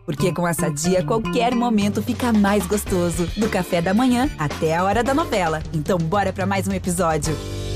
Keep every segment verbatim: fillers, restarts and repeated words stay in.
Porque com a Sadia, qualquer momento fica mais gostoso. Do café da manhã até a hora da novela. Então bora pra mais um episódio.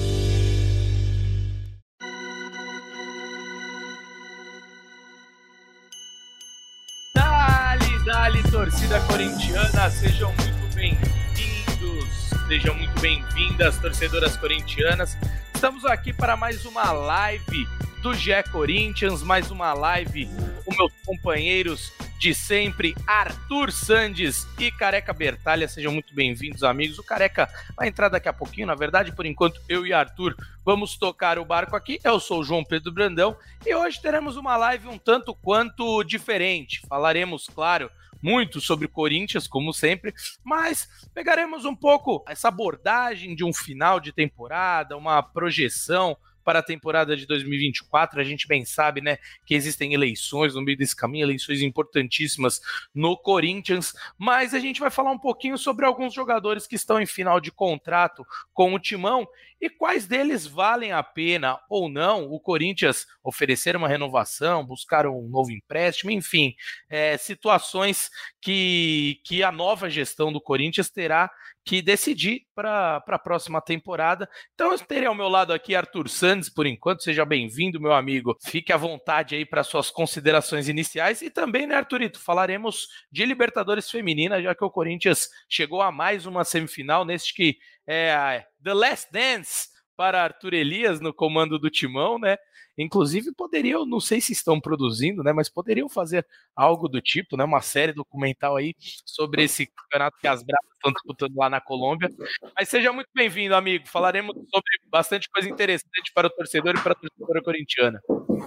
Dali, dali, torcida corintiana, sejam muito bem-vindos, sejam muito bem-vindas, torcedoras corintianas. Estamos aqui para mais uma live do G E Corinthians, mais uma live com meus companheiros de sempre, Arthur Sandes e Careca Bertalha. Sejam muito bem-vindos, amigos. O Careca vai entrar daqui a pouquinho, na verdade, por enquanto eu e Arthur vamos tocar o barco aqui. Eu sou o João Pedro Brandão e hoje teremos uma live um tanto quanto diferente. Falaremos, claro, muito sobre o Corinthians, como sempre, mas pegaremos um pouco essa abordagem de um final de temporada, uma projeção para a temporada de dois mil e vinte e quatro. A gente bem sabe, né, que existem eleições no meio desse caminho, eleições importantíssimas no Corinthians, mas a gente vai falar um pouquinho sobre alguns jogadores que estão em final de contrato com o Timão e quais deles valem a pena ou não o Corinthians oferecer uma renovação, buscar um novo empréstimo, enfim, é, situações que, que a nova gestão do Corinthians terá que decidir para a próxima temporada. Então eu terei ao meu lado aqui Arthur Sandes, por enquanto. Seja bem-vindo, meu amigo. Fique à vontade aí para suas considerações iniciais. E também, né, Arthurito, falaremos de Libertadores Feminina, já que o Corinthians chegou a mais uma semifinal, neste que é a The Last Dance para Arthur Elias no comando do Timão, né? Inclusive poderiam, não sei se estão produzindo, né, mas poderiam fazer algo do tipo, né, uma série documental aí sobre esse campeonato que as Bravas estão disputando lá na Colômbia. Mas seja muito bem-vindo, amigo. Falaremos sobre bastante coisa interessante para o torcedor e para a torcedora corintiana.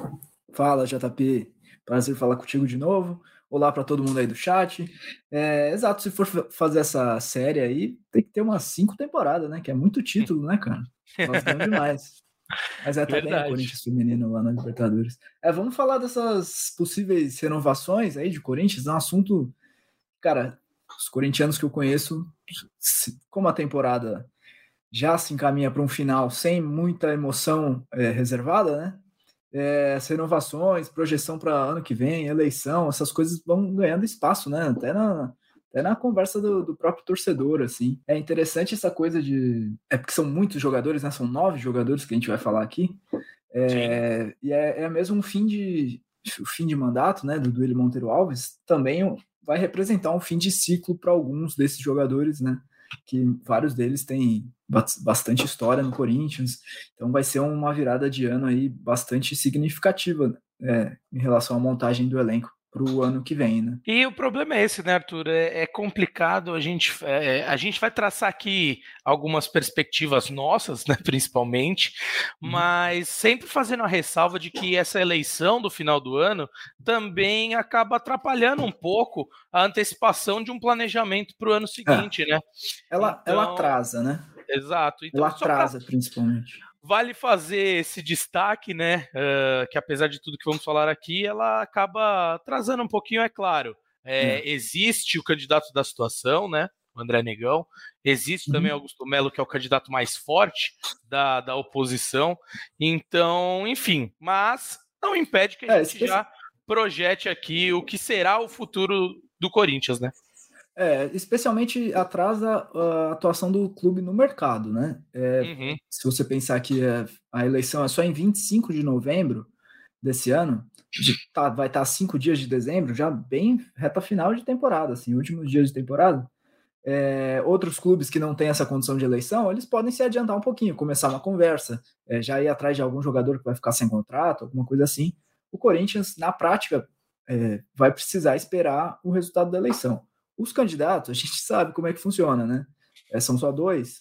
Fala, J P. Prazer falar contigo de novo. Olá para todo mundo aí do chat. É, exato, se for fazer essa série aí, tem que ter umas cinco temporadas, né? Que é muito título, né, cara? Nós ganhamos demais. Mas é também o Corinthians feminino lá na Libertadores. É, vamos falar dessas possíveis renovações aí de Corinthians. É um assunto, cara, os corintianos que eu conheço, como a temporada já se encaminha para um final sem muita emoção é, reservada, né? É, as renovações, projeção para ano que vem, eleição, essas coisas vão ganhando espaço, né? Até na, até na conversa do, do próprio torcedor, assim. É interessante essa coisa de... É porque são muitos jogadores, né? São nove jogadores que a gente vai falar aqui. É, e é, é mesmo um fim de, o fim de mandato, né? Do Duílio Monteiro Alves, também vai representar um fim de ciclo para alguns desses jogadores, né? Que vários deles têm bastante história no Corinthians, então vai ser uma virada de ano aí bastante significativa, é, em relação à montagem do elenco para o ano que vem, né? E o problema é esse, né, Arthur? É, é complicado, a gente, é, a gente vai traçar aqui algumas perspectivas nossas, né, principalmente, uhum. Mas sempre fazendo a ressalva de que essa eleição do final do ano também acaba atrapalhando um pouco a antecipação de um planejamento para o ano seguinte, é. né? Ela, então, ela atrasa, né? Exato. Então, ela atrasa, pra... principalmente. Vale fazer esse destaque, né, uh, que apesar de tudo que vamos falar aqui, ela acaba atrasando um pouquinho, é claro. É, é. Existe o candidato da situação, né, o André Negão. Existe uhum. também Augusto Melo, que é o candidato mais forte da, da oposição. Então, enfim, mas não impede que a é, gente esqueci... já projete aqui o que será o futuro do Corinthians, né? É, especialmente atrasa a atuação do clube no mercado, né? É, uhum. Se você pensar que a eleição é só em vinte e cinco de novembro desse ano, tá, vai estar cinco dias de dezembro, já bem reta final de temporada, assim, últimos dias de temporada. É, outros clubes que não têm essa condição de eleição, eles podem se adiantar um pouquinho, começar uma conversa, é, já ir atrás de algum jogador que vai ficar sem contrato, alguma coisa assim. O Corinthians, na prática, é, vai precisar esperar o resultado da eleição. Os candidatos, a gente sabe como é que funciona, né? É, são só dois.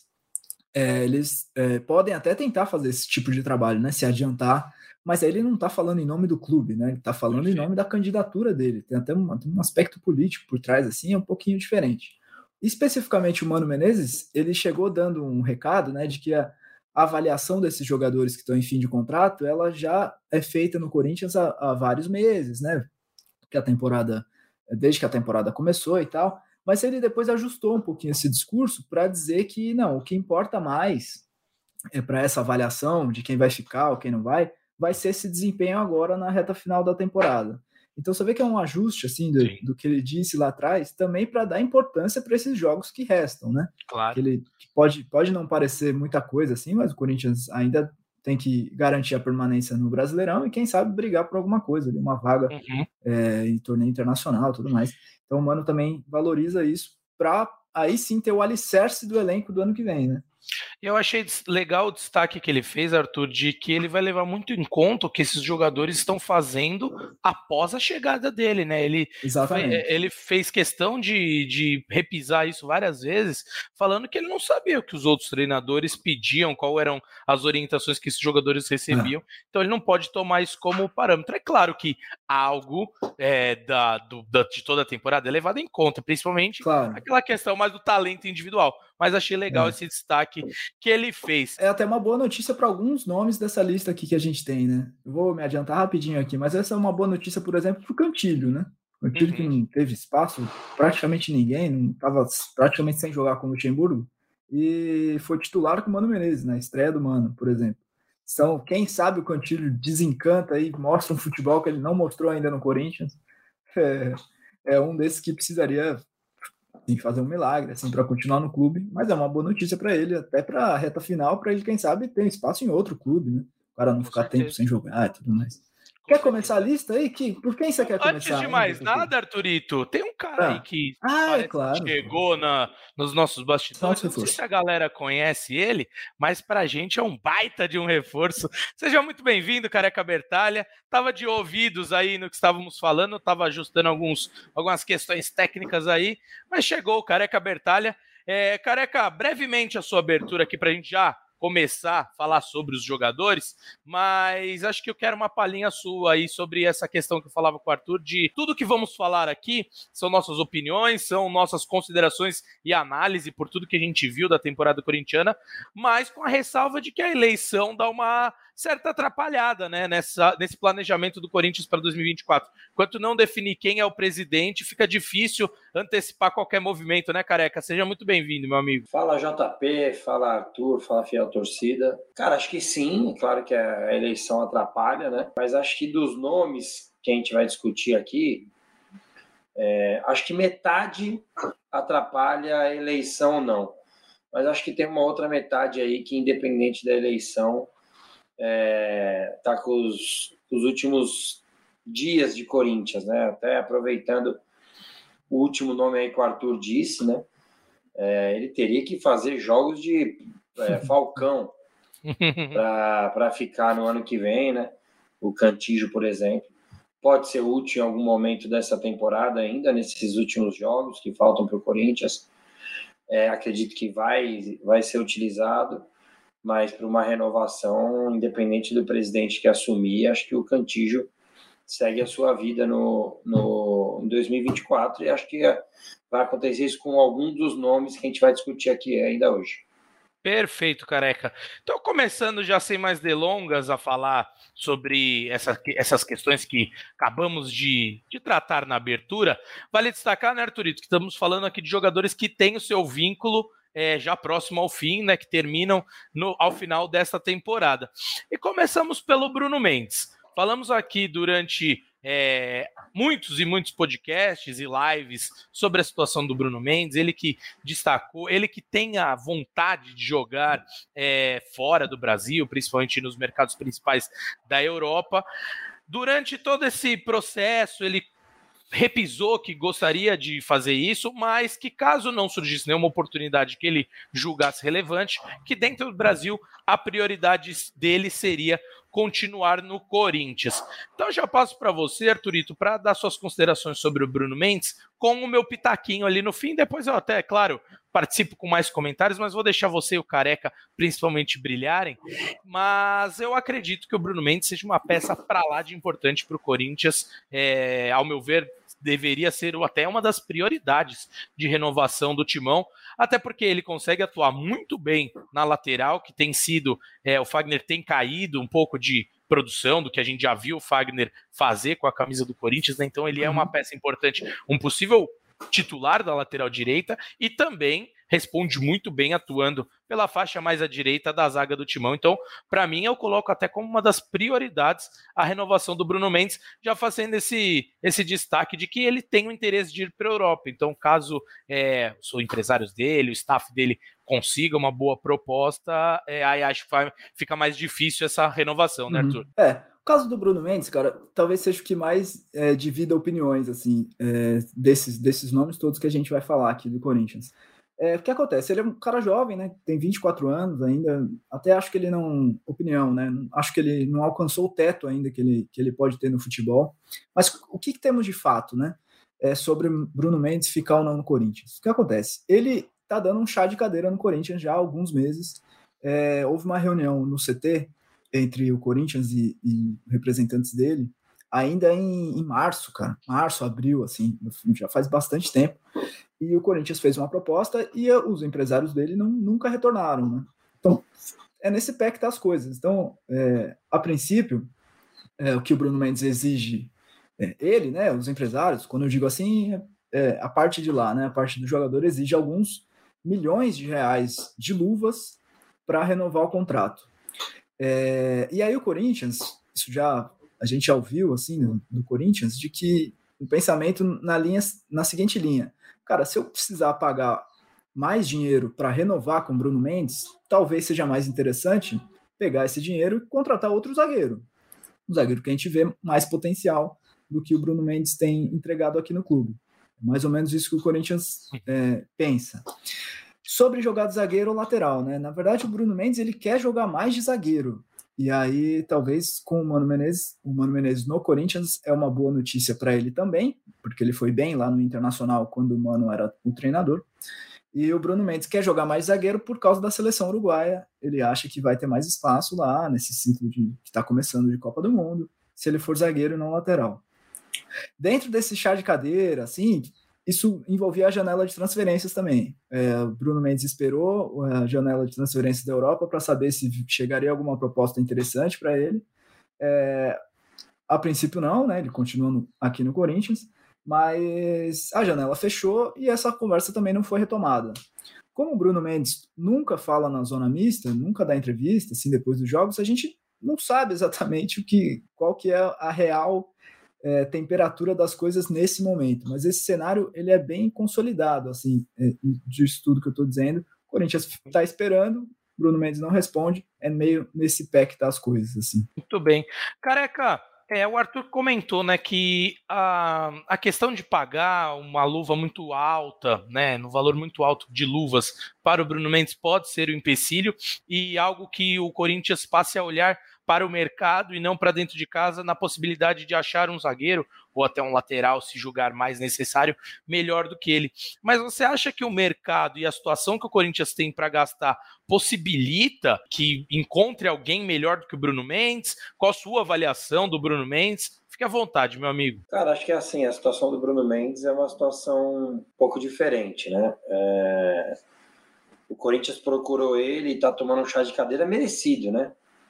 É, eles é, podem até tentar fazer esse tipo de trabalho, né? Se adiantar, mas aí ele não está falando em nome do clube, né? Ele está falando em nome da candidatura dele. Tem até um, um aspecto político por trás, assim, é um pouquinho diferente. Especificamente o Mano Menezes, ele chegou dando um recado, né? De que a, a avaliação desses jogadores que estão em fim de contrato, ela já é feita no Corinthians há, há vários meses, né? Que a temporada... desde que a temporada começou e tal, mas ele depois ajustou um pouquinho esse discurso para dizer que não, o que importa mais é para essa avaliação de quem vai ficar ou quem não vai, vai ser esse desempenho agora na reta final da temporada. Então você vê que é um ajuste assim do, do que ele disse lá atrás, também para dar importância para esses jogos que restam, né? Claro. Que ele que pode, pode não parecer muita coisa assim, mas o Corinthians ainda tem que garantir a permanência no Brasileirão e quem sabe brigar por alguma coisa, uma vaga uhum. é, em torneio internacional e tudo mais. Então o Mano também valoriza isso para aí sim ter o alicerce do elenco do ano que vem, né? Eu achei legal o destaque que ele fez, Arthur, de que ele vai levar muito em conta o que esses jogadores estão fazendo após a chegada dele, né? Ele, Exatamente. ele fez questão de, de repisar isso várias vezes, falando que ele não sabia o que os outros treinadores pediam, quais eram as orientações que esses jogadores recebiam, é. Então ele não pode tomar isso como parâmetro. É claro que algo é, da, do, da, de toda a temporada é levado em conta, principalmente claro. Aquela questão mais do talento individual, mas achei legal é. esse destaque que ele fez. É até uma boa notícia para alguns nomes dessa lista aqui que a gente tem, né? Eu vou me adiantar rapidinho aqui, mas essa é uma boa notícia, por exemplo, para o Cantilho, né? O Cantilho uhum. que não teve espaço, praticamente ninguém, não estava praticamente sem jogar com o Luxemburgo, e foi titular com o Mano Menezes, na estreia do Mano, por exemplo. Então, quem sabe o Cantilho desencanta e mostra um futebol que ele não mostrou ainda no Corinthians. É, é um desses que precisaria tem que fazer um milagre assim, para continuar no clube, mas é uma boa notícia para ele, até para a reta final, para ele, quem sabe, ter espaço em outro clube, né? Para não Com ficar certeza. tempo sem jogar e tudo mais. Com quer certeza. Começar a lista aí? Que, por quem você quer Antes começar? Antes de mais ainda, nada, Arthurito, tem um cara ah. aí que, ah, é claro, que chegou na, nos nossos bastidores. Não sei se a galera conhece ele, mas pra gente é um baita de um reforço. Seja muito bem-vindo, Careca Bertalha. Tava de ouvidos aí no que estávamos falando, tava ajustando alguns, algumas questões técnicas aí, mas chegou o Careca Bertalha. É, Careca, brevemente a sua abertura aqui pra gente já começar a falar sobre os jogadores, mas acho que eu quero uma palhinha sua aí sobre essa questão que eu falava com o Arthur, de tudo que vamos falar aqui são nossas opiniões, são nossas considerações e análise por tudo que a gente viu da temporada corintiana, mas com a ressalva de que a eleição dá uma certa atrapalhada, né, nessa, nesse planejamento do Corinthians para dois mil e vinte e quatro. Enquanto não definir quem é o presidente, fica difícil antecipar qualquer movimento, né, Careca? Seja muito bem-vindo, meu amigo. Fala, J P, fala, Arthur, fala, fiel torcida. Cara, acho que sim, claro que a eleição atrapalha, né? Mas acho que dos nomes que a gente vai discutir aqui, é, acho que metade atrapalha a eleição, não. Mas acho que tem uma outra metade aí que, independente da eleição, É, tá com os, os últimos dias de Corinthians, né? Até aproveitando o último nome aí que o Arthur disse, né? É, ele teria que fazer jogos de é, Falcão para ficar no ano que vem, né? O Cantillo, por exemplo, pode ser útil em algum momento dessa temporada ainda, nesses últimos jogos que faltam para o Corinthians. É, acredito que vai, vai ser utilizado, mas para uma renovação, independente do presidente que assumir, acho que o Cantillo segue a sua vida no, no, em dois mil e vinte e quatro, e acho que vai acontecer isso com alguns dos nomes que a gente vai discutir aqui ainda hoje. Perfeito, Careca. Então, começando já sem mais delongas a falar sobre essa, essas questões que acabamos de, de tratar na abertura, vale destacar, né, Arthurito, que estamos falando aqui de jogadores que têm o seu vínculo É, já próximo ao fim, né, que terminam no, ao final desta temporada. E começamos pelo Bruno Mendes. Falamos aqui durante é, muitos e muitos podcasts e lives sobre a situação do Bruno Mendes, ele que destacou, ele que tem a vontade de jogar é, fora do Brasil, principalmente nos mercados principais da Europa. Durante todo esse processo, ele repisou que gostaria de fazer isso, mas que caso não surgisse nenhuma oportunidade que ele julgasse relevante, que dentro do Brasil a prioridade dele seria continuar no Corinthians. Então já passo para você, Arthurito, para dar suas considerações sobre o Bruno Mendes, com o meu pitaquinho ali no fim, depois eu até, claro, participo com mais comentários, mas vou deixar você e o Careca principalmente brilharem, mas eu acredito que o Bruno Mendes seja uma peça para lá de importante para o Corinthians, é, ao meu ver, deveria ser até uma das prioridades de renovação do Timão, até porque ele consegue atuar muito bem na lateral, que tem sido, é, o Fagner tem caído um pouco de produção do que a gente já viu o Fagner fazer com a camisa do Corinthians, né? Então ele é uma peça importante, um possível titular da lateral direita e também responde muito bem atuando pela faixa mais à direita da zaga do Timão. Então, para mim, eu coloco até como uma das prioridades a renovação do Bruno Mendes, já fazendo esse, esse destaque de que ele tem o interesse de ir para a Europa. Então, caso é, os empresários dele, o staff dele consiga uma boa proposta, é, aí acho que vai, fica mais difícil essa renovação, né, Arthur? Uhum. É, o caso do Bruno Mendes, cara, talvez seja o que mais é, divida opiniões, assim, é, desses, desses nomes todos que a gente vai falar aqui do Corinthians. É, o que acontece? Ele é um cara jovem, né? Tem vinte e quatro anos ainda. Até acho que ele não... Opinião, né? Acho que ele não alcançou o teto ainda que ele, que ele pode ter no futebol. Mas o que, que temos de fato, né? É sobre Bruno Mendes ficar ou não no Corinthians. O que acontece? Ele tá dando um chá de cadeira no Corinthians já há alguns meses. É, houve uma reunião no C T entre o Corinthians e, e representantes dele, ainda em, em março, cara. Março, abril, assim. Já faz bastante tempo. E o Corinthians fez uma proposta e os empresários dele não, nunca retornaram, né? Então, é nesse pé que tá as coisas. Então, é, a princípio, é, o que o Bruno Mendes exige, é, ele, né, os empresários, quando eu digo assim, é, a parte de lá, né, a parte do jogador exige alguns milhões de reais de luvas para renovar o contrato. É, e aí o Corinthians, isso já a gente já ouviu, assim, do, do Corinthians, de que o pensamento na, linha, na seguinte linha: cara, se eu precisar pagar mais dinheiro para renovar com o Bruno Mendes, talvez seja mais interessante pegar esse dinheiro e contratar outro zagueiro. Um zagueiro que a gente vê mais potencial do que o Bruno Mendes tem entregado aqui no clube. É mais ou menos isso que o Corinthians é, pensa. Sobre jogar de zagueiro ou lateral, né? Na verdade, o Bruno Mendes ele quer jogar mais de zagueiro. E aí, talvez, com o Mano Menezes, o Mano Menezes no Corinthians é uma boa notícia para ele também, porque ele foi bem lá no Internacional quando o Mano era o treinador. E o Bruno Mendes quer jogar mais zagueiro por causa da seleção uruguaia. Ele acha que vai ter mais espaço lá, nesse ciclo de, que está começando de Copa do Mundo, se ele for zagueiro e não lateral. Dentro desse chá de cadeira, assim, isso envolvia a janela de transferências também. É, o Bruno Mendes esperou a janela de transferências da Europa para saber se chegaria alguma proposta interessante para ele. É, a princípio não, né? Ele continua no, aqui no Corinthians, mas a janela fechou e essa conversa também não foi retomada. Como o Bruno Mendes nunca fala na zona mista, nunca dá entrevista, assim, depois dos jogos, a gente não sabe exatamente o que, qual que é a real É, temperatura das coisas nesse momento, mas esse cenário ele é bem consolidado, assim, é, disso tudo que eu estou dizendo. O Corinthians está esperando, Bruno Mendes não responde, é meio nesse pé que tá as coisas, assim. Muito bem. Careca, é, o Arthur comentou, né, que a, a questão de pagar uma luva muito alta, né, no valor muito alto de luvas para o Bruno Mendes pode ser um empecilho e algo que o Corinthians passe a olhar para o mercado e não para dentro de casa, na possibilidade de achar um zagueiro ou até um lateral, se julgar mais necessário, melhor do que ele. Mas você acha que o mercado e a situação que o Corinthians tem para gastar possibilita que encontre alguém melhor do que o Bruno Mendes? Qual a sua avaliação do Bruno Mendes? Fique à vontade, meu amigo. Cara, acho que é assim, a situação do Bruno Mendes é uma situação um pouco diferente, né? É... O Corinthians procurou ele e está tomando um chá de cadeira merecido, né?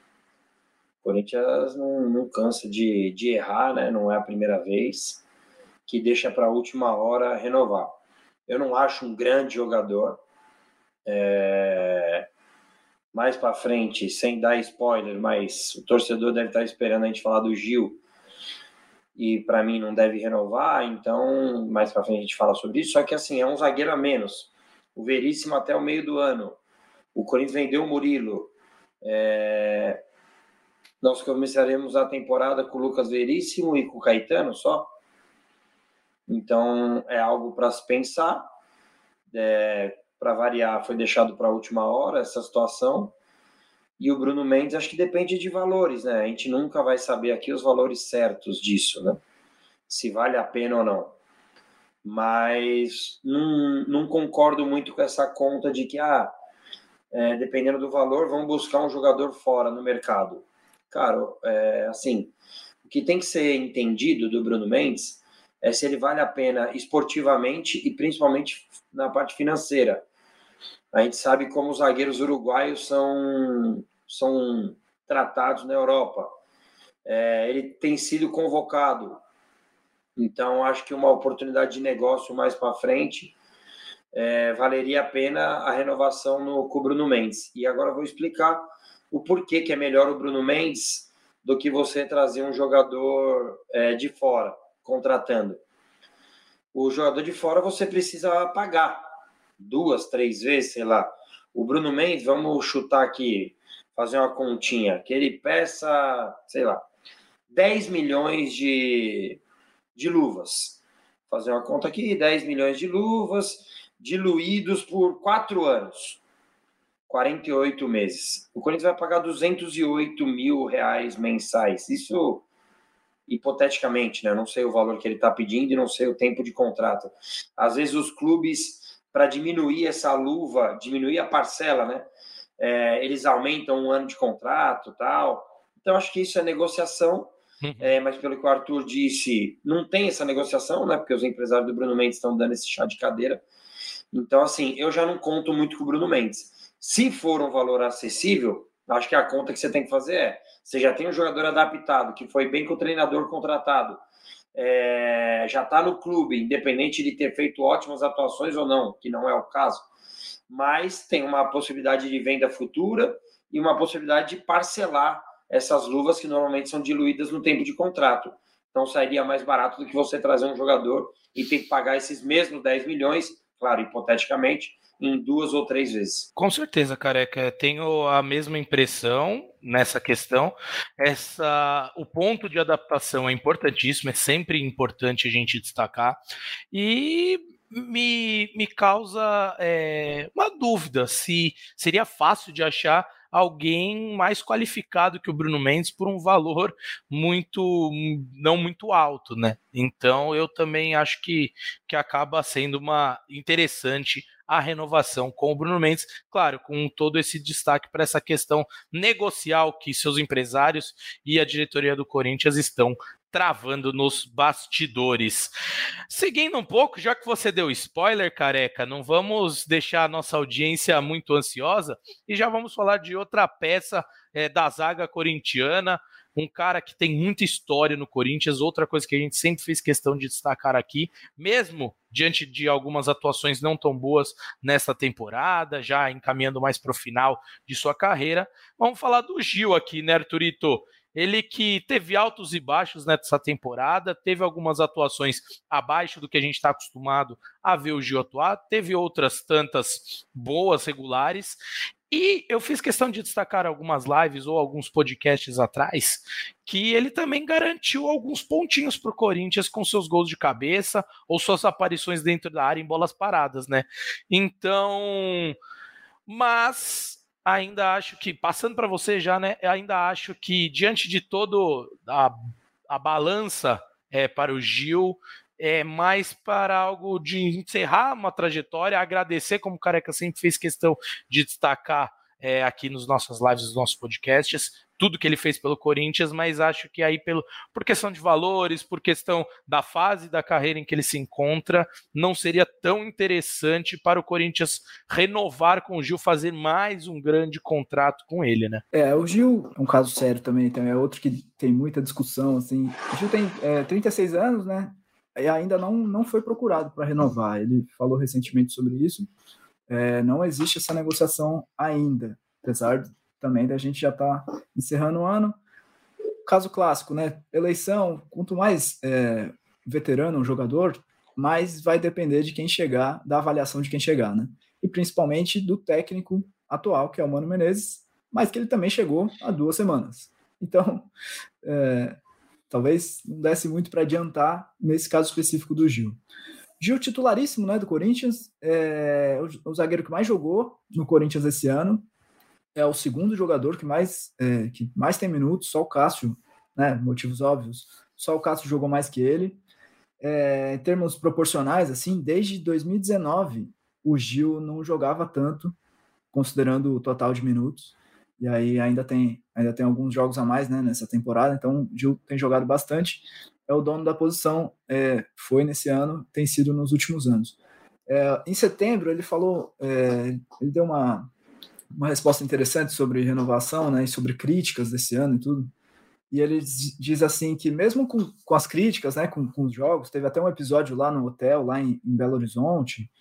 O Corinthians não, não cansa de, de errar, né? Não é a primeira vez que deixa para a última hora renovar. Eu não acho um grande jogador. É... Mais para frente, sem dar spoiler, mas o torcedor deve estar esperando a gente falar do Gil e para mim não deve renovar, então mais para frente a gente fala sobre isso. Só que assim, é um zagueiro a menos. O Veríssimo até o meio do ano. O Corinthians vendeu o Murilo. É... Nós começaremos a temporada com o Lucas Veríssimo e com o Caetano só. Então, é algo para se pensar. É, para variar, foi deixado para a última hora essa situação. E o Bruno Mendes, acho que depende de valores, né? A gente nunca vai saber aqui os valores certos disso, né? Se vale a pena ou não. Mas não, não concordo muito com essa conta de que, ah, é, dependendo do valor, vamos buscar um jogador fora no mercado. Cara, é, assim, o que tem que ser entendido do Bruno Mendes é se ele vale a pena esportivamente e principalmente na parte financeira. A gente sabe como os zagueiros uruguaios são, são tratados na Europa. É, ele tem sido convocado. Então, acho que uma oportunidade de negócio mais para frente é, valeria a pena a renovação no, com o Bruno Mendes. E agora eu vou explicar o porquê que é melhor o Bruno Mendes do que você trazer um jogador é, de fora, contratando. O jogador de fora você precisa pagar duas, três vezes, sei lá. O Bruno Mendes, vamos chutar aqui, fazer uma continha, que ele peça, sei lá, dez milhões de, de luvas. Fazer uma conta aqui, dez milhões de luvas, diluídos por quatro anos. quarenta e oito meses. O Corinthians vai pagar duzentos e oito mil reais mensais. Isso, hipoteticamente, né? Eu não sei o valor que ele está pedindo e não sei o tempo de contrato. Às vezes os clubes, para diminuir essa luva, diminuir a parcela, né? É, eles aumentam um ano de contrato e tal. Então, acho que isso é negociação. Uhum. É, mas pelo que o Arthur disse, não tem essa negociação, né? Porque os empresários do Bruno Mendes estão dando esse chá de cadeira. Então, assim, eu já não conto muito com o Bruno Mendes. Se for um valor acessível, acho que a conta que você tem que fazer é, você já tem um jogador adaptado, que foi bem com o treinador contratado, é, já está no clube, independente de ter feito ótimas atuações ou não, que não é o caso, mas tem uma possibilidade de venda futura e uma possibilidade de parcelar essas luvas que normalmente são diluídas no tempo de contrato. Então sairia mais barato do que você trazer um jogador e ter que pagar esses mesmos dez milhões, claro, hipoteticamente, em duas ou três vezes. Com certeza, Careca, tenho a mesma impressão nessa questão. Essa, o ponto de adaptação é importantíssimo, é sempre importante a gente destacar, e me, me causa é, uma dúvida se seria fácil de achar alguém mais qualificado que o Bruno Mendes por um valor muito, não muito alto, né? Então eu também acho que, que acaba sendo uma interessante a renovação com o Bruno Mendes, claro, com todo esse destaque para essa questão negocial que seus empresários e a diretoria do Corinthians estão travando nos bastidores. Seguindo um pouco, já que você deu spoiler, Careca, não vamos deixar a nossa audiência muito ansiosa e já vamos falar de outra peça é, da zaga corintiana, um cara que tem muita história no Corinthians, outra coisa que a gente sempre fez questão de destacar aqui, mesmo diante de algumas atuações não tão boas nesta temporada, já encaminhando mais para o final de sua carreira. Vamos falar do Gil aqui, né, Arthurito? Ele que teve altos e baixos nessa temporada, teve algumas atuações abaixo do que a gente está acostumado a ver o Gil atuar, teve outras tantas boas, regulares, e eu fiz questão de destacar algumas lives ou alguns podcasts atrás que ele também garantiu alguns pontinhos para o Corinthians com seus gols de cabeça ou suas aparições dentro da área em bolas paradas, né? Então, mas ainda acho que, passando para você já, né? Ainda acho que diante de todo a, a balança é, para o Gil, é mais para algo de encerrar uma trajetória, agradecer, como o Careca sempre fez questão de destacar é, aqui nos nossas lives, nos nossos podcasts, tudo que ele fez pelo Corinthians, mas acho que aí pelo, por questão de valores, por questão da fase da carreira em que ele se encontra, não seria tão interessante para o Corinthians renovar com o Gil, fazer mais um grande contrato com ele, né? É, o Gil é um caso sério também, então é outro que tem muita discussão, assim. O Gil tem é, trinta e seis anos, né? E ainda não, não foi procurado para renovar. Ele falou recentemente sobre isso. É, não existe essa negociação ainda, apesar de, também da gente já estar tá encerrando o ano. Caso clássico, né? Eleição, quanto mais é, veterano um jogador, mais vai depender de quem chegar, da avaliação de quem chegar, né? E principalmente do técnico atual, que é o Mano Menezes, mas que ele também chegou há duas semanas. Então, é, talvez não desse muito para adiantar nesse caso específico do Gil. Gil titularíssimo, né, do Corinthians, é o, o zagueiro que mais jogou no Corinthians esse ano, é o segundo jogador que mais, é, que mais tem minutos, só o Cássio, né, motivos óbvios, só o Cássio jogou mais que ele. É, em termos proporcionais, assim, desde dois mil e dezenove, o Gil não jogava tanto, considerando o total de minutos. E aí ainda tem, ainda tem alguns jogos a mais, né, nessa temporada, então o Gil tem jogado bastante, é o dono da posição, é, foi nesse ano, tem sido nos últimos anos. É, em setembro ele falou, é, ele deu uma, uma resposta interessante sobre renovação, né, e sobre críticas desse ano e tudo, e ele diz assim que mesmo com, com as críticas, né, com, com os jogos, teve até um episódio lá no hotel, lá em, em Belo Horizonte,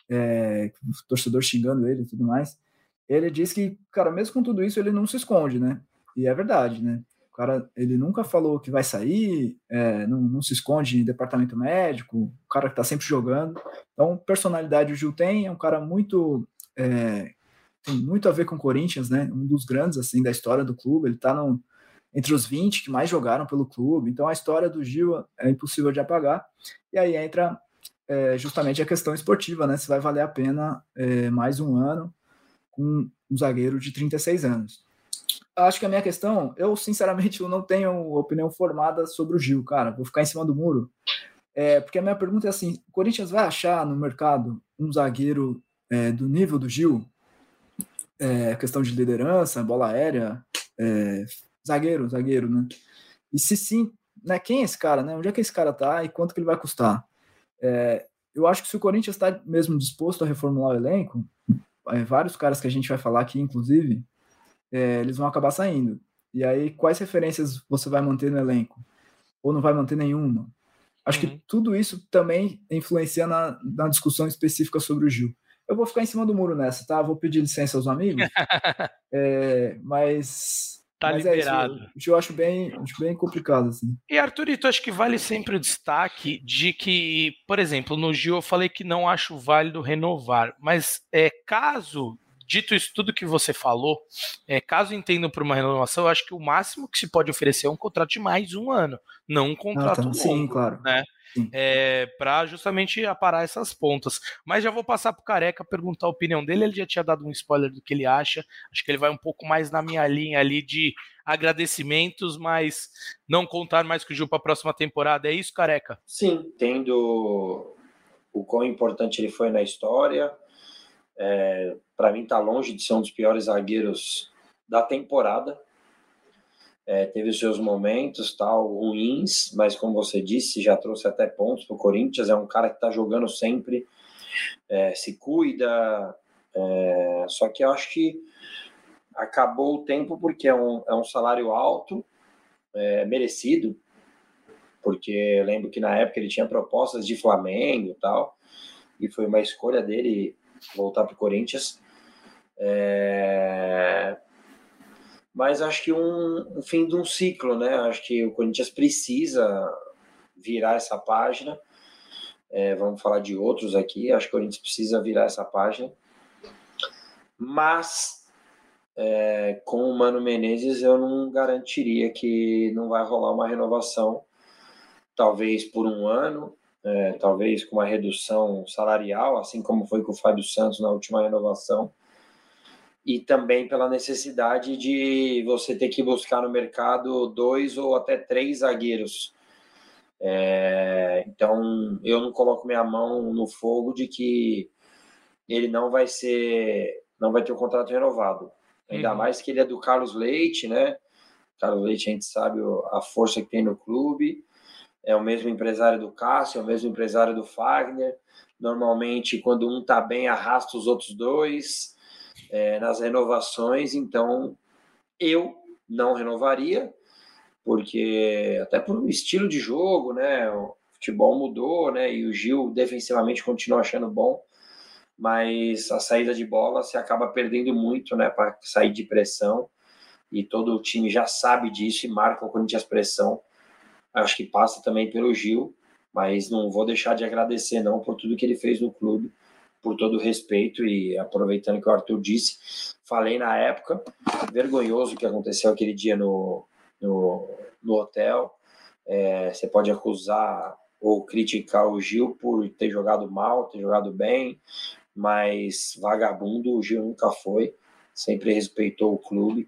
é, o torcedor xingando ele e tudo mais, ele diz que, cara, mesmo com tudo isso, ele não se esconde, né? E é verdade, né? O cara, ele nunca falou que vai sair, é, não, não se esconde em departamento médico, o cara que tá sempre jogando. Então, personalidade o Gil tem, é um cara muito... É, tem muito a ver com o Corinthians, né? Um dos grandes, assim, da história do clube. Ele tá no, entre os vinte que mais jogaram pelo clube. Então, a história do Gil é impossível de apagar. E aí entra é, justamente a questão esportiva, né? Se vai valer a pena é, mais um ano com um zagueiro de trinta e seis anos. Acho que a minha questão, eu sinceramente eu não tenho opinião formada sobre o Gil, cara, vou ficar em cima do muro, é, porque a minha pergunta é assim, o Corinthians vai achar no mercado um zagueiro é, do nível do Gil, é, questão de liderança, bola aérea, é, zagueiro, zagueiro, né? E se sim, né, quem é esse cara, né? Onde é que esse cara tá e quanto que ele vai custar? É, eu acho que se o Corinthians está mesmo disposto a reformular o elenco, é, vários caras que a gente vai falar aqui, inclusive, é, eles vão acabar saindo. E aí, quais referências você vai manter no elenco? Ou não vai manter nenhuma? Acho uhum. que tudo isso também influencia na, na discussão específica sobre o Gil. Eu vou ficar em cima do muro nessa, tá? Vou pedir licença aos amigos, é, mas... Tá mas liberado. É isso, eu acho bem, acho bem complicado, assim. E, Arthurito, acho que vale sempre o destaque de que, por exemplo, no Gil eu falei que não acho válido renovar, mas é, caso... Dito isso tudo que você falou, é, caso entendam por uma renovação, eu acho que o máximo que se pode oferecer é um contrato de mais um ano, não um contrato ah, tá. longo, Sim, claro. né? É, para justamente aparar essas pontas. Mas já vou passar para o Careca perguntar a opinião dele, ele já tinha dado um spoiler do que ele acha, acho que ele vai um pouco mais na minha linha ali de agradecimentos, mas não contar mais com o Gil para a próxima temporada, é isso, Careca? Sim, tendo o quão importante ele foi na história, É, para mim está longe de ser um dos piores zagueiros da temporada. É, teve os seus momentos tal ruins, mas como você disse, já trouxe até pontos para o Corinthians. É um cara que está jogando sempre, é, se cuida, é, só que eu acho que acabou o tempo porque é um, é um salário alto, é, merecido, porque eu lembro que na época ele tinha propostas de Flamengo e tal, e foi uma escolha dele voltar para o Corinthians. É... Mas acho que um, um fim de um ciclo, né? Acho que o Corinthians precisa virar essa página. É, vamos falar de outros aqui. Acho que o Corinthians precisa virar essa página. Mas é, com o Mano Menezes eu não garantiria que não vai rolar uma renovação, talvez por um ano. É, talvez com uma redução salarial, assim como foi com o Fábio Santos na última renovação, e também pela necessidade de você ter que buscar no mercado dois ou até três zagueiros. É, então, eu não coloco minha mão no fogo de que ele não vai ser, não vai ter o contrato renovado. Ainda uhum. mais que ele é do Carlos Leite, né? Carlos Leite, a gente sabe a força que tem no clube. É o mesmo empresário do Cássio, é o mesmo empresário do Fagner. Normalmente, quando um tá bem, arrasta os outros dois é, nas renovações. Então, eu não renovaria, porque até por um estilo de jogo, né? O futebol mudou, né? E o Gil defensivamente continua achando bom, mas a saída de bola se acaba perdendo muito, né? Para sair de pressão. E todo o time já sabe disso e marca o Corinthians pressão. Acho que passa também pelo Gil, mas não vou deixar de agradecer não por tudo que ele fez no clube, por todo o respeito. E aproveitando que o Arthur disse, falei na época, vergonhoso o que aconteceu aquele dia no, no, no hotel. É, você pode acusar ou criticar o Gil por ter jogado mal, ter jogado bem, mas vagabundo o Gil nunca foi, sempre respeitou o clube.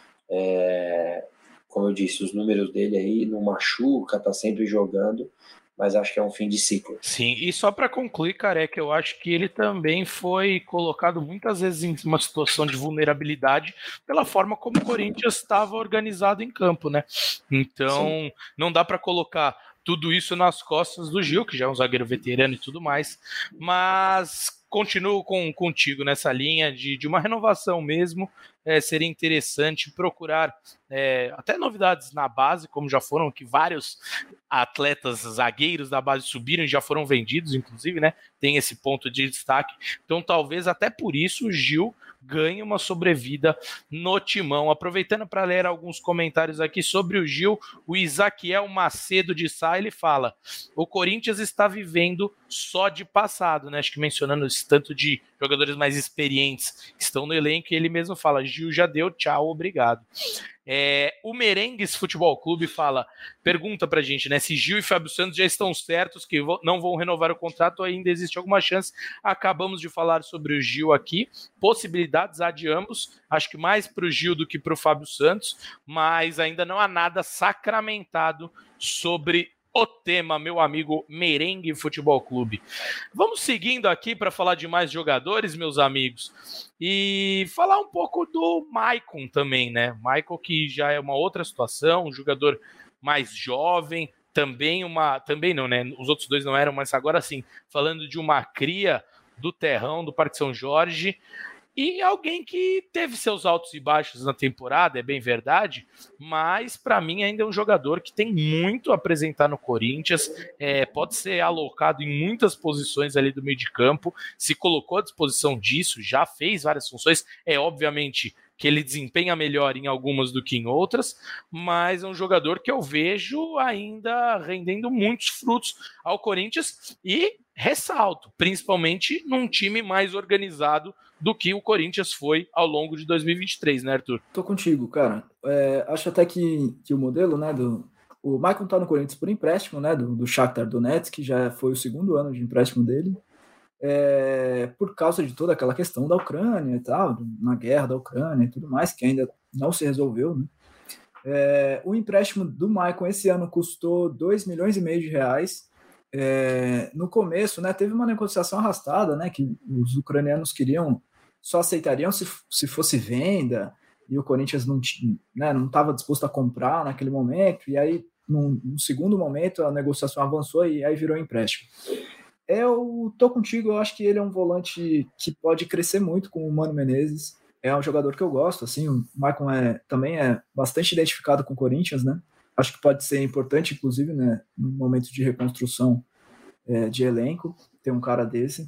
É... Como eu disse, os números dele aí não machuca, tá sempre jogando, mas acho que é um fim de ciclo. Sim, e só para concluir, Careca, eu acho que ele também foi colocado muitas vezes em uma situação de vulnerabilidade pela forma como o Corinthians estava organizado em campo, né? Então, Sim. não dá para colocar tudo isso nas costas do Gil, que já é um zagueiro veterano e tudo mais, mas continuo com, contigo nessa linha de, de uma renovação mesmo. é, seria interessante procurar é, até novidades na base, como já foram, que vários atletas zagueiros da base subiram e já foram vendidos, inclusive, né? Tem esse ponto de destaque. Então, talvez até por isso o Gil ganhe uma sobrevida no Timão. Aproveitando para ler alguns comentários aqui sobre o Gil, o Isaquiel Macedo de Sá, ele fala: o Corinthians está vivendo só de passado, né? Acho que mencionando esse tanto de jogadores mais experientes que estão no elenco, e ele mesmo fala: Gil já deu, tchau, obrigado. É, o Merengues Futebol Clube fala, pergunta pra gente, né, se Gil e Fábio Santos já estão certos que não vão renovar o contrato, ou ainda existe alguma chance. Acabamos de falar sobre o Gil aqui, possibilidades há de ambos, acho que mais pro Gil do que pro Fábio Santos, mas ainda não há nada sacramentado sobre o tema, meu amigo Merengue Futebol Clube. Vamos seguindo aqui para falar de mais jogadores, meus amigos, e falar um pouco do Maicon também, né? Maicon, que já é uma outra situação, um jogador mais jovem, também uma... Também não, né? Os outros dois não eram, mas agora sim, falando de uma cria do terrão, do Parque São Jorge, e alguém que teve seus altos e baixos na temporada, é bem verdade, mas para mim ainda é um jogador que tem muito a apresentar no Corinthians, é, pode ser alocado em muitas posições ali do meio de campo, se colocou à disposição disso, já fez várias funções, é obviamente que ele desempenha melhor em algumas do que em outras, mas é um jogador que eu vejo ainda rendendo muitos frutos ao Corinthians e ressalto, principalmente num time mais organizado do que o Corinthians foi ao longo de dois mil e vinte e três, né, Arthur? Tô contigo, cara. É, acho até que, que o modelo, né, do... O Maicon tá no Corinthians por empréstimo, né, do, do Shakhtar Donetsk, que já foi o segundo ano de empréstimo dele, é, por causa de toda aquela questão da Ucrânia e tal, na guerra da Ucrânia e tudo mais, que ainda não se resolveu, né. É, o empréstimo do Maicon esse ano custou dois milhões e meio de reais. É, no começo, né, teve uma negociação arrastada, né, que os ucranianos queriam, só aceitariam se, se fosse venda, e o Corinthians não né, não estava disposto a comprar naquele momento, e aí, no, no segundo momento, a negociação avançou e aí virou empréstimo. Eu tô contigo, eu acho que ele é um volante que pode crescer muito com o Mano Menezes, é um jogador que eu gosto, assim, o Maicon é, também é bastante identificado com o Corinthians, né, acho que pode ser importante, inclusive, né, no momento de reconstrução é, de elenco, ter um cara desse.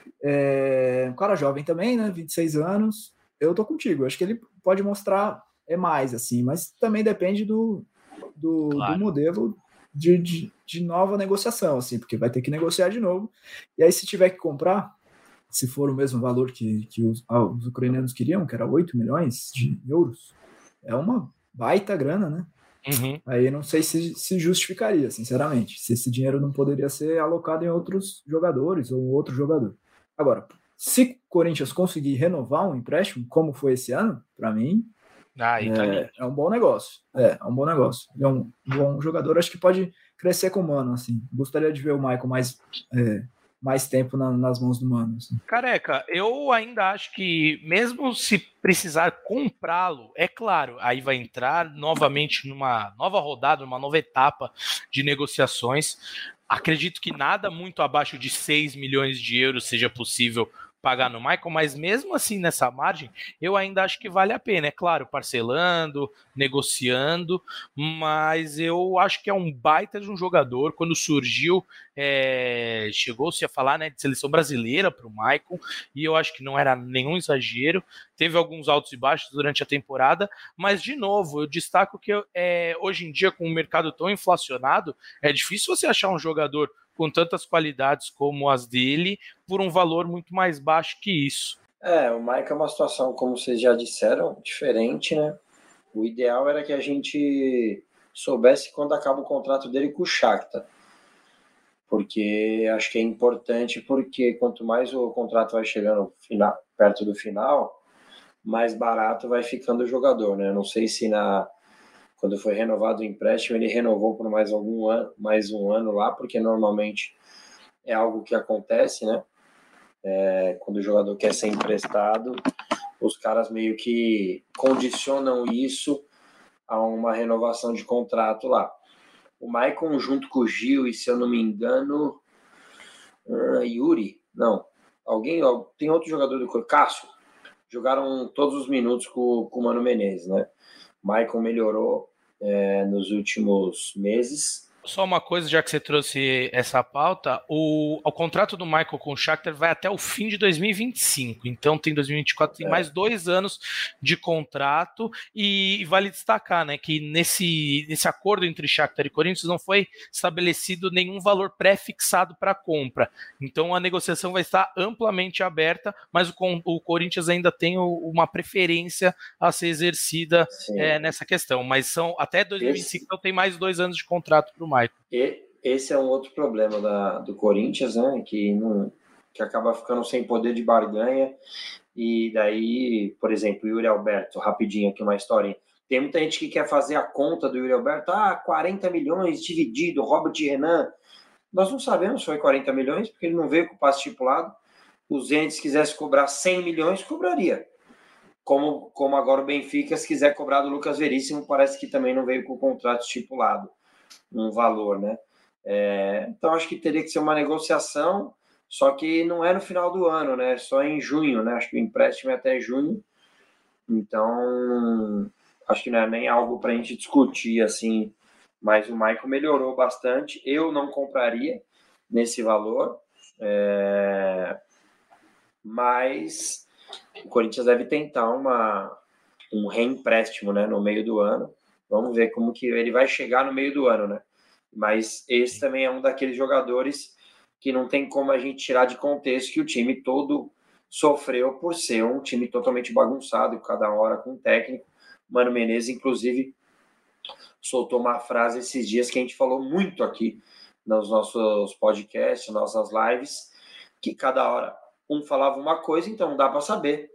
É, um cara jovem também, né, vinte e seis anos. Eu tô contigo, acho que ele pode mostrar é mais, assim, mas também depende do, do, claro. do modelo de, de, de nova negociação, assim, porque vai ter que negociar de novo. E aí, se tiver que comprar, se for o mesmo valor que, que os, ah, os ucranianos queriam, que era oito milhões de euros, é uma baita grana, né? Uhum. Aí não sei se, se justificaria, sinceramente, se esse dinheiro não poderia ser alocado em outros jogadores ou outro jogador. Agora, se o Corinthians conseguir renovar um empréstimo, como foi esse ano, para mim, ah, é, é um bom negócio. É, é um bom negócio. Ele é um bom jogador, acho que pode crescer com o Mano, assim. Gostaria de ver o Maicon mais... É, mais tempo na, nas mãos do Mano. Assim. Careca, eu ainda acho que mesmo se precisar comprá-lo, é claro, aí vai entrar novamente numa nova rodada, numa nova etapa de negociações. Acredito que nada muito abaixo de seis milhões de euros seja possível pagar no Maicon, mas mesmo assim nessa margem, eu ainda acho que vale a pena, é claro, parcelando, negociando, mas eu acho que é um baita de um jogador. Quando surgiu, é, chegou-se a falar, né, de seleção brasileira para o Maicon, e eu acho que não era nenhum exagero, teve alguns altos e baixos durante a temporada, mas de novo, eu destaco que é, hoje em dia, com o mercado tão inflacionado, é difícil você achar um jogador com tantas qualidades como as dele, por um valor muito mais baixo que isso. É, o Maicon é uma situação, como vocês já disseram, diferente, né? O ideal era que a gente soubesse quando acaba o contrato dele com o Shakhtar. Porque acho que é importante, porque quanto mais o contrato vai chegando final, perto do final, mais barato vai ficando o jogador, né? Não sei se na... Quando foi renovado o empréstimo, ele renovou por mais algum ano, mais um ano lá, porque normalmente é algo que acontece, né? É, quando o jogador quer ser emprestado, os caras meio que condicionam isso a uma renovação de contrato lá. O Maicon junto com o Gil e, se eu não me engano, uh, Yuri, não, alguém, tem outro jogador do Cássio, jogaram todos os minutos com, com o Mano Menezes, né? Michael melhorou é, nos últimos meses. Só uma coisa, já que você trouxe essa pauta, o, o contrato do Michael com o Shakhtar vai até o fim de dois mil e vinte e cinco, então tem dois mil e vinte e quatro, tem é. mais dois anos de contrato, e, e vale destacar, né, que nesse, nesse acordo entre Shakhtar e Corinthians não foi estabelecido nenhum valor pré-fixado para a compra, então a negociação vai estar amplamente aberta, mas o, o Corinthians ainda tem o, uma preferência a ser exercida é, nessa questão, mas são até dois mil e vinte e cinco, Esse... então tem mais dois anos de contrato para o Michael. E esse é um outro problema da, do Corinthians, né? Que, não, que acaba ficando sem poder de barganha. E daí, por exemplo, o Yuri Alberto, rapidinho aqui uma historinha. Tem muita gente que quer fazer a conta do Yuri Alberto. Ah, quarenta milhões dividido, Robert Renan. Nós não sabemos se foi quarenta milhões, porque ele não veio com o passe estipulado. O Zenit, se quisesse cobrar cem milhões, cobraria. Como, como agora o Benfica, se quiser cobrar do Lucas Veríssimo, parece que também não veio com o contrato estipulado. Um valor, né? É, então acho que teria que ser uma negociação, só que não é no final do ano, né? Só em junho, né? Acho que o empréstimo é até junho, então acho que não é nem algo para a gente discutir assim. Mas o Michael melhorou bastante. Eu não compraria nesse valor, é, mas o Corinthians deve tentar uma, um reempréstimo, né? No meio do ano. Vamos ver como que ele vai chegar no meio do ano, né? Mas esse também é um daqueles jogadores que não tem como a gente tirar de contexto que o time todo sofreu por ser um time totalmente bagunçado, cada hora com técnico. Mano Menezes, inclusive, soltou uma frase esses dias que a gente falou muito aqui nos nossos podcasts, nossas lives, que cada hora um falava uma coisa, então dá para saber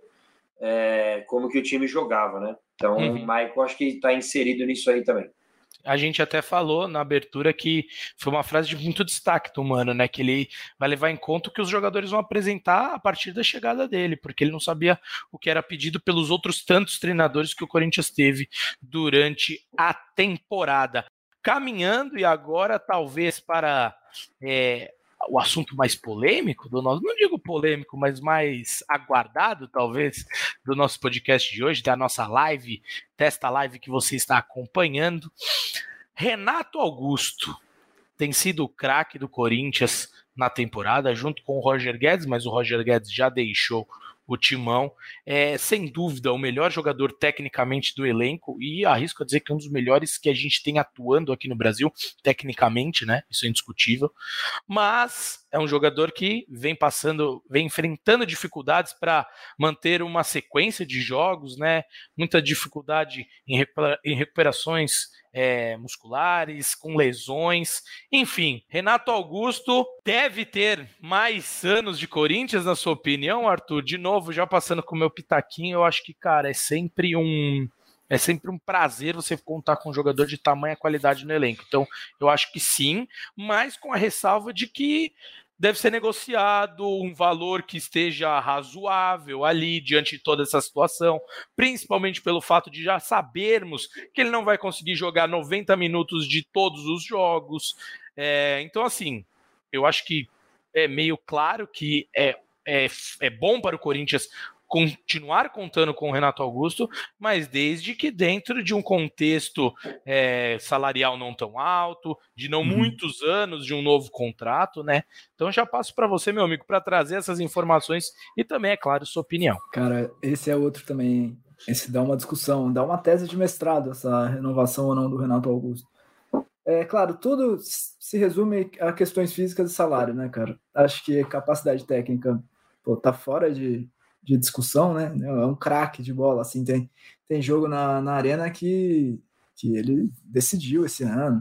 é, como que o time jogava, né? Então, uhum. O Michael acho que está inserido nisso aí também. A gente até falou na abertura que foi uma frase de muito destaque do Mano, né? Que ele vai levar em conta o que os jogadores vão apresentar a partir da chegada dele, porque ele não sabia o que era pedido pelos outros tantos treinadores que o Corinthians teve durante a temporada. Caminhando, e agora talvez para é, o assunto mais polêmico do nosso, não digo polêmico, mas mais aguardado, talvez, do nosso podcast de hoje, da nossa live, desta live que você está acompanhando. Renato Augusto tem sido o craque do Corinthians na temporada, junto com o Roger Guedes, mas o Roger Guedes já deixou o timão, é sem dúvida o melhor jogador tecnicamente do elenco e arrisco a dizer que é um dos melhores que a gente tem atuando aqui no Brasil, tecnicamente, né? Isso é indiscutível, mas é um jogador que vem passando, vem enfrentando dificuldades para manter uma sequência de jogos, né? Muita dificuldade em, recupera- em recuperações É, musculares, com lesões, enfim, Renato Augusto deve ter mais anos de Corinthians, na sua opinião, Arthur? De novo, já passando com o meu pitaquinho, eu acho que, cara, é sempre um é sempre um prazer você contar com um jogador de tamanha qualidade no elenco, então eu acho que sim, mas com a ressalva de que deve ser negociado um valor que esteja razoável ali diante de toda essa situação, principalmente pelo fato de já sabermos que ele não vai conseguir jogar noventa minutos de todos os jogos. É, então, assim, eu acho que é meio claro que é, é, é bom para o Corinthians continuar contando com o Renato Augusto, mas desde que dentro de um contexto é, salarial não tão alto, de não uhum. muitos anos de um novo contrato, né? Então já passo para você, meu amigo, para trazer essas informações e também, é claro, sua opinião. Cara, esse é outro também, esse dá uma discussão, dá uma tese de mestrado, essa renovação ou não do Renato Augusto. É claro, tudo se resume a questões físicas e salário, né, cara? Acho que capacidade técnica, pô, tá fora de de discussão, né? É um craque de bola, assim, tem, tem jogo na, na arena que, que ele decidiu esse ano.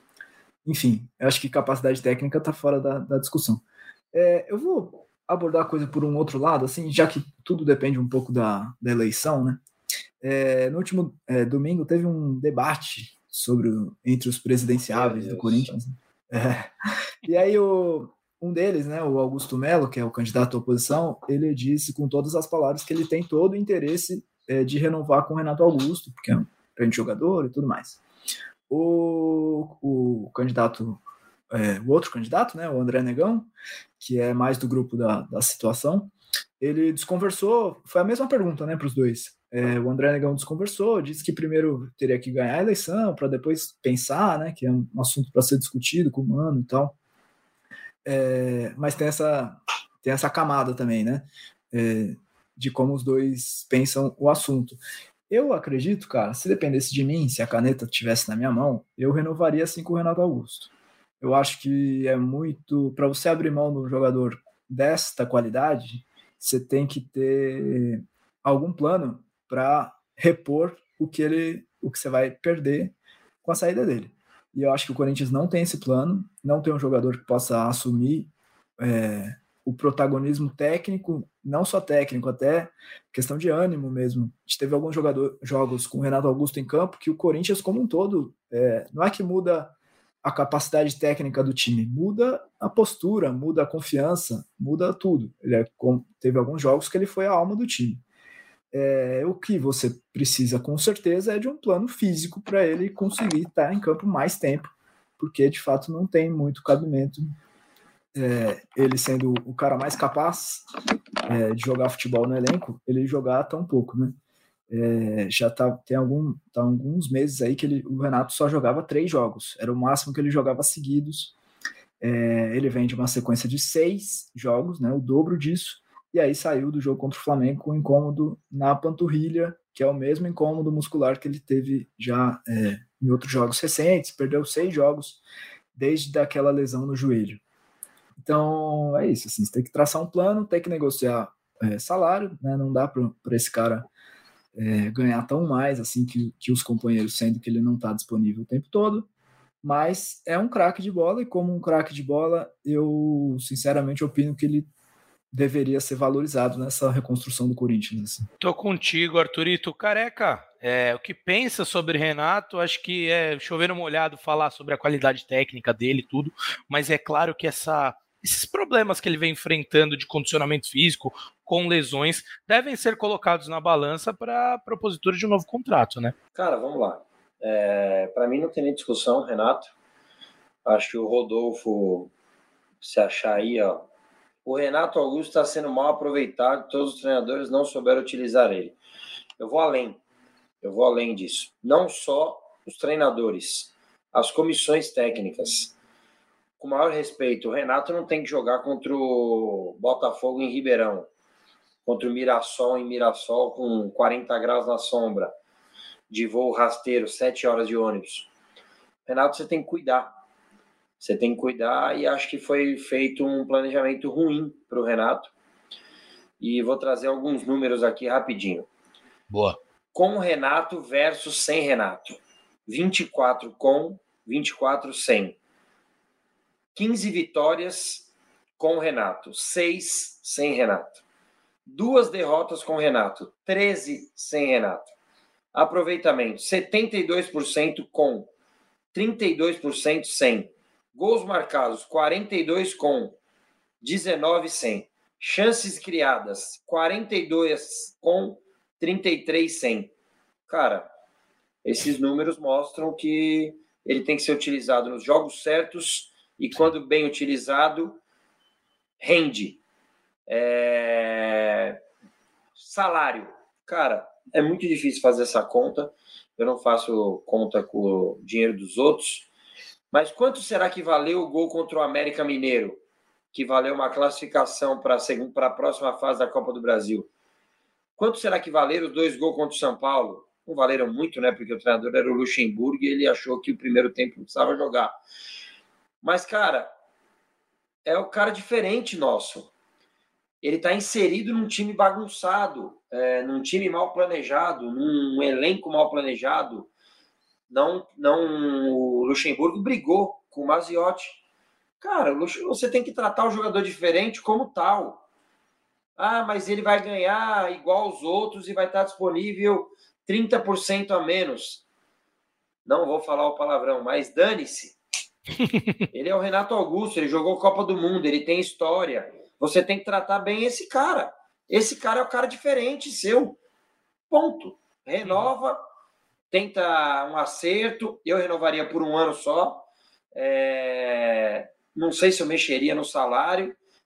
Enfim, eu acho que capacidade técnica tá fora da, da discussão. É, eu vou abordar a coisa por um outro lado, assim, já que tudo depende um pouco da, da eleição, né? É, no último é, domingo teve um debate sobre o, entre os presidenciáveis do Corinthians. É, e aí o Um deles, né, o Augusto Melo, que é o candidato à oposição, ele disse com todas as palavras que ele tem todo o interesse é, de renovar com o Renato Augusto, porque é um grande jogador e tudo mais. O, o candidato, é, o outro candidato, né, o André Negão, que é mais do grupo da, da situação, ele desconversou, foi a mesma pergunta, né, para os dois. É, o André Negão desconversou, disse que primeiro teria que ganhar a eleição para depois pensar, né, que é um assunto para ser discutido com o Mano e tal. É, mas tem essa, tem essa camada também, né, é, de como os dois pensam o assunto. Eu acredito, cara, se dependesse de mim, se a caneta estivesse na minha mão, eu renovaria assim com o Renato Augusto. Eu acho que é muito... Para você abrir mão de um jogador desta qualidade, você tem que ter algum plano para repor o que, ele, o que você vai perder com a saída dele. E eu acho que o Corinthians não tem esse plano, não tem um jogador que possa assumir é, o protagonismo técnico, não só técnico, até questão de ânimo mesmo. A gente teve alguns jogador, jogos com o Renato Augusto em campo que o Corinthians como um todo, é, não é que muda a capacidade técnica do time, muda a postura, muda a confiança, muda tudo. Ele é, teve alguns jogos que ele foi a alma do time. É, o que você precisa com certeza é de um plano físico para ele conseguir estar em campo mais tempo, porque de fato não tem muito cabimento é, ele sendo o cara mais capaz é, de jogar futebol no elenco, ele jogar tão pouco, né? É, já tá, tem algum, tá alguns meses aí que ele, o Renato só jogava três jogos, era o máximo que ele jogava seguidos. É, ele vem de uma sequência de seis jogos, né, o dobro disso, e aí saiu do jogo contra o Flamengo com um incômodo na panturrilha, que é o mesmo incômodo muscular que ele teve já é, em outros jogos recentes, perdeu seis jogos desde aquela lesão no joelho. Então é isso, assim, você tem que traçar um plano, tem que negociar é, salário, né, não dá para esse cara É, ganhar tão mais assim que, que os companheiros, sendo que ele não está disponível o tempo todo, mas é um craque de bola, e como um craque de bola, eu sinceramente opino que ele deveria ser valorizado nessa reconstrução do Corinthians. Assim. Tô contigo, Arthurito. Careca, é, o que pensa sobre Renato? Acho que é chover no molhado falar sobre a qualidade técnica dele e tudo, mas é claro que essa esses problemas que ele vem enfrentando de condicionamento físico, com lesões, devem ser colocados na balança para a propositura de um novo contrato, né? Cara, vamos lá. É, para mim não tem nem discussão, Renato. Acho que o Rodolfo, se achar aí, ó, o Renato Augusto está sendo mal aproveitado, todos os treinadores não souberam utilizar ele. Eu vou além, eu vou além disso. Não só os treinadores, as comissões técnicas. Com o maior respeito, o Renato não tem que jogar contra o Botafogo em Ribeirão, contra o Mirassol em Mirassol com quarenta graus na sombra, de voo rasteiro, sete horas de ônibus. Renato, você tem que cuidar. Você tem que cuidar, e acho que foi feito um planejamento ruim para o Renato. E vou trazer alguns números aqui rapidinho. Boa. Com Renato versus sem Renato. vinte e quatro com, vinte e quatro sem. quinze vitórias com Renato, seis sem Renato. Duas derrotas com Renato, treze sem Renato. Aproveitamento, setenta e dois por cento com, trinta e dois por cento sem. Gols marcados, quarenta e dois com, dezenove sem. Chances criadas, quarenta e dois com, trinta e três sem. Cara, esses números mostram que ele tem que ser utilizado nos jogos certos e, quando bem utilizado, rende. É... Salário. Cara, é muito difícil fazer essa conta. Eu não faço conta com o dinheiro dos outros. Mas quanto será que valeu o gol contra o América Mineiro? Que valeu uma classificação para a próxima fase da Copa do Brasil. Quanto será que valeram os dois gols contra o São Paulo? Não valeram muito, né? Porque o treinador era o Luxemburgo e ele achou que o primeiro tempo não precisava jogar. Mas, cara, é o cara diferente nosso. Ele está inserido num time bagunçado, é, num time mal planejado, num elenco mal planejado. Não, não, o Luxemburgo brigou com o Maziotti. Cara, você tem que tratar o jogador diferente como tal. Ah, mas ele vai ganhar igual aos outros e vai estar disponível trinta por cento a menos. Não vou falar o palavrão, mas dane-se. Ele é o Renato Augusto, ele jogou Copa do Mundo, ele tem história. Você tem que tratar bem esse cara. Esse cara é o cara diferente seu. Ponto. Renova, tenta um acerto. Eu renovaria por um ano só. É... Não sei se eu mexeria no salário.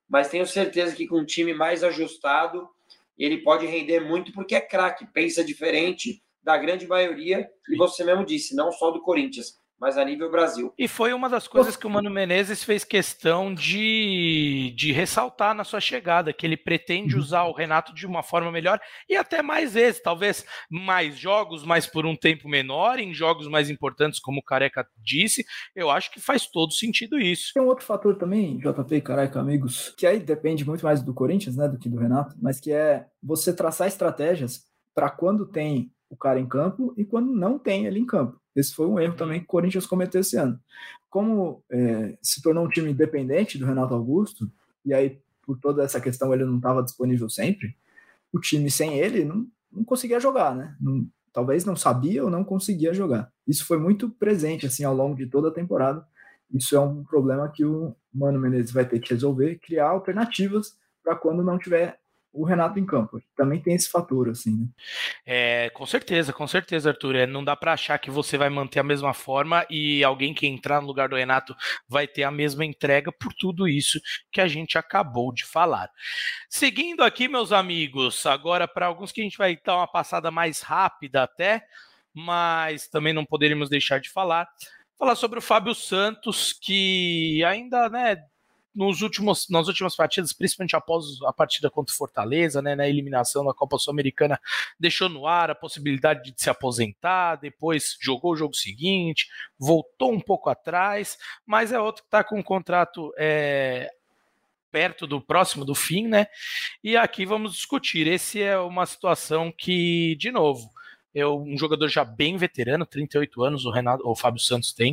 mas tenho certeza que com um time mais ajustado, ele pode render muito porque é craque, pensa diferente da grande maioria, e você mesmo disse, não só do Corinthians, mas a nível Brasil. E foi uma das coisas que o Mano Menezes fez questão de, de ressaltar na sua chegada, que ele pretende usar o Renato de uma forma melhor e até mais vezes, talvez mais jogos, mas por um tempo menor, em jogos mais importantes, como o Careca disse, eu acho que faz todo sentido isso. Tem um outro fator também, J P, Careca, amigos, que aí depende muito mais do Corinthians, né, do que do Renato, mas que é você traçar estratégias para quando tem o cara em campo e quando não tem ele em campo. Esse foi um erro também que o Corinthians cometeu esse ano. Como é, se tornou um time independente do Renato Augusto, e aí por toda essa questão ele não estava disponível sempre, o time sem ele não, não conseguia jogar, né? Não, talvez não sabia ou não conseguia jogar. Isso foi muito presente assim, ao longo de toda a temporada. Isso é um problema que o Mano Menezes vai ter que resolver, criar alternativas para quando não tiver o Renato em campo. Também tem esse fator, assim, né? É, com certeza, com certeza, Arthur. É, não dá para achar que você vai manter a mesma forma e alguém que entrar no lugar do Renato vai ter a mesma entrega por tudo isso que a gente acabou de falar. Seguindo aqui, meus amigos, agora para alguns que a gente vai dar uma passada mais rápida até, mas também não poderíamos deixar de falar, falar sobre o Fábio Santos, que ainda, né, Nos últimos, nas últimas partidas, principalmente após a partida contra o Fortaleza, né, na eliminação da Copa Sul-Americana, deixou no ar a possibilidade de se aposentar, depois jogou o jogo seguinte, voltou um pouco atrás, mas é outro que está com um contrato é, perto do próximo do fim, né? E aqui vamos discutir. Esse é uma situação que, de novo, é um jogador já bem veterano, trinta e oito anos, o, Renato, o Fábio Santos tem,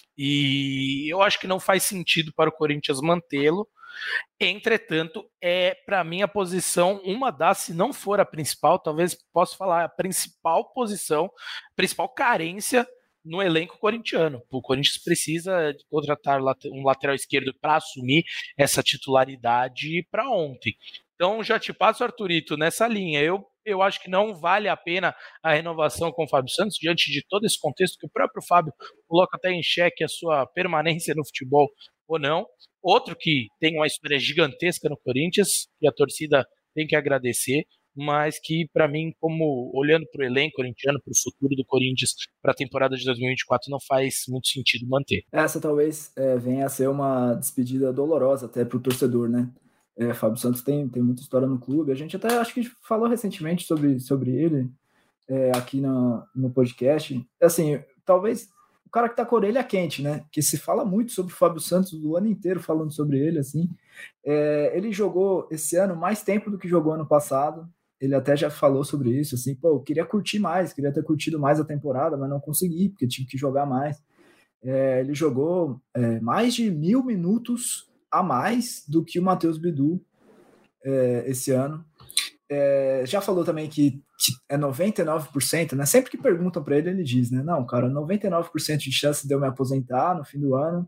e eu acho que não faz sentido para o Corinthians mantê-lo. Entretanto, é para mim a posição, uma das, se não for a principal, talvez possa falar a principal posição, principal carência no elenco corintiano. O Corinthians precisa de contratar um lateral esquerdo para assumir essa titularidade para ontem. Então já te passo, Arthurito, nessa linha. Eu Eu acho que não vale a pena a renovação com o Fábio Santos, diante de todo esse contexto que o próprio Fábio coloca até em xeque a sua permanência no futebol ou não. Outro que tem uma história gigantesca no Corinthians, que a torcida tem que agradecer, mas que, para mim, como olhando para o elenco corintiano, para o futuro do Corinthians, para a temporada de dois mil e vinte e quatro, não faz muito sentido manter. Essa talvez é, venha a ser uma despedida dolorosa até para o torcedor, né? É, Fábio Santos tem, tem muita história no clube. A gente até acho que falou recentemente sobre, sobre ele é, aqui no, no podcast. Assim, talvez o cara que tá com a orelha quente, né? Que se fala muito sobre o Fábio Santos o ano inteiro falando sobre ele, assim. É, ele jogou esse ano mais tempo do que jogou ano passado. Ele até já falou sobre isso, assim, pô, eu queria curtir mais, queria ter curtido mais a temporada, mas não consegui, porque tive que jogar mais. É, ele jogou é, mais de mil minutos a mais do que o Matheus Bidu é, esse ano. É, já falou também que, que é noventa e nove por cento, né? Sempre que perguntam para ele, ele diz, né? Não, cara, noventa e nove por cento de chance de eu me aposentar no fim do ano.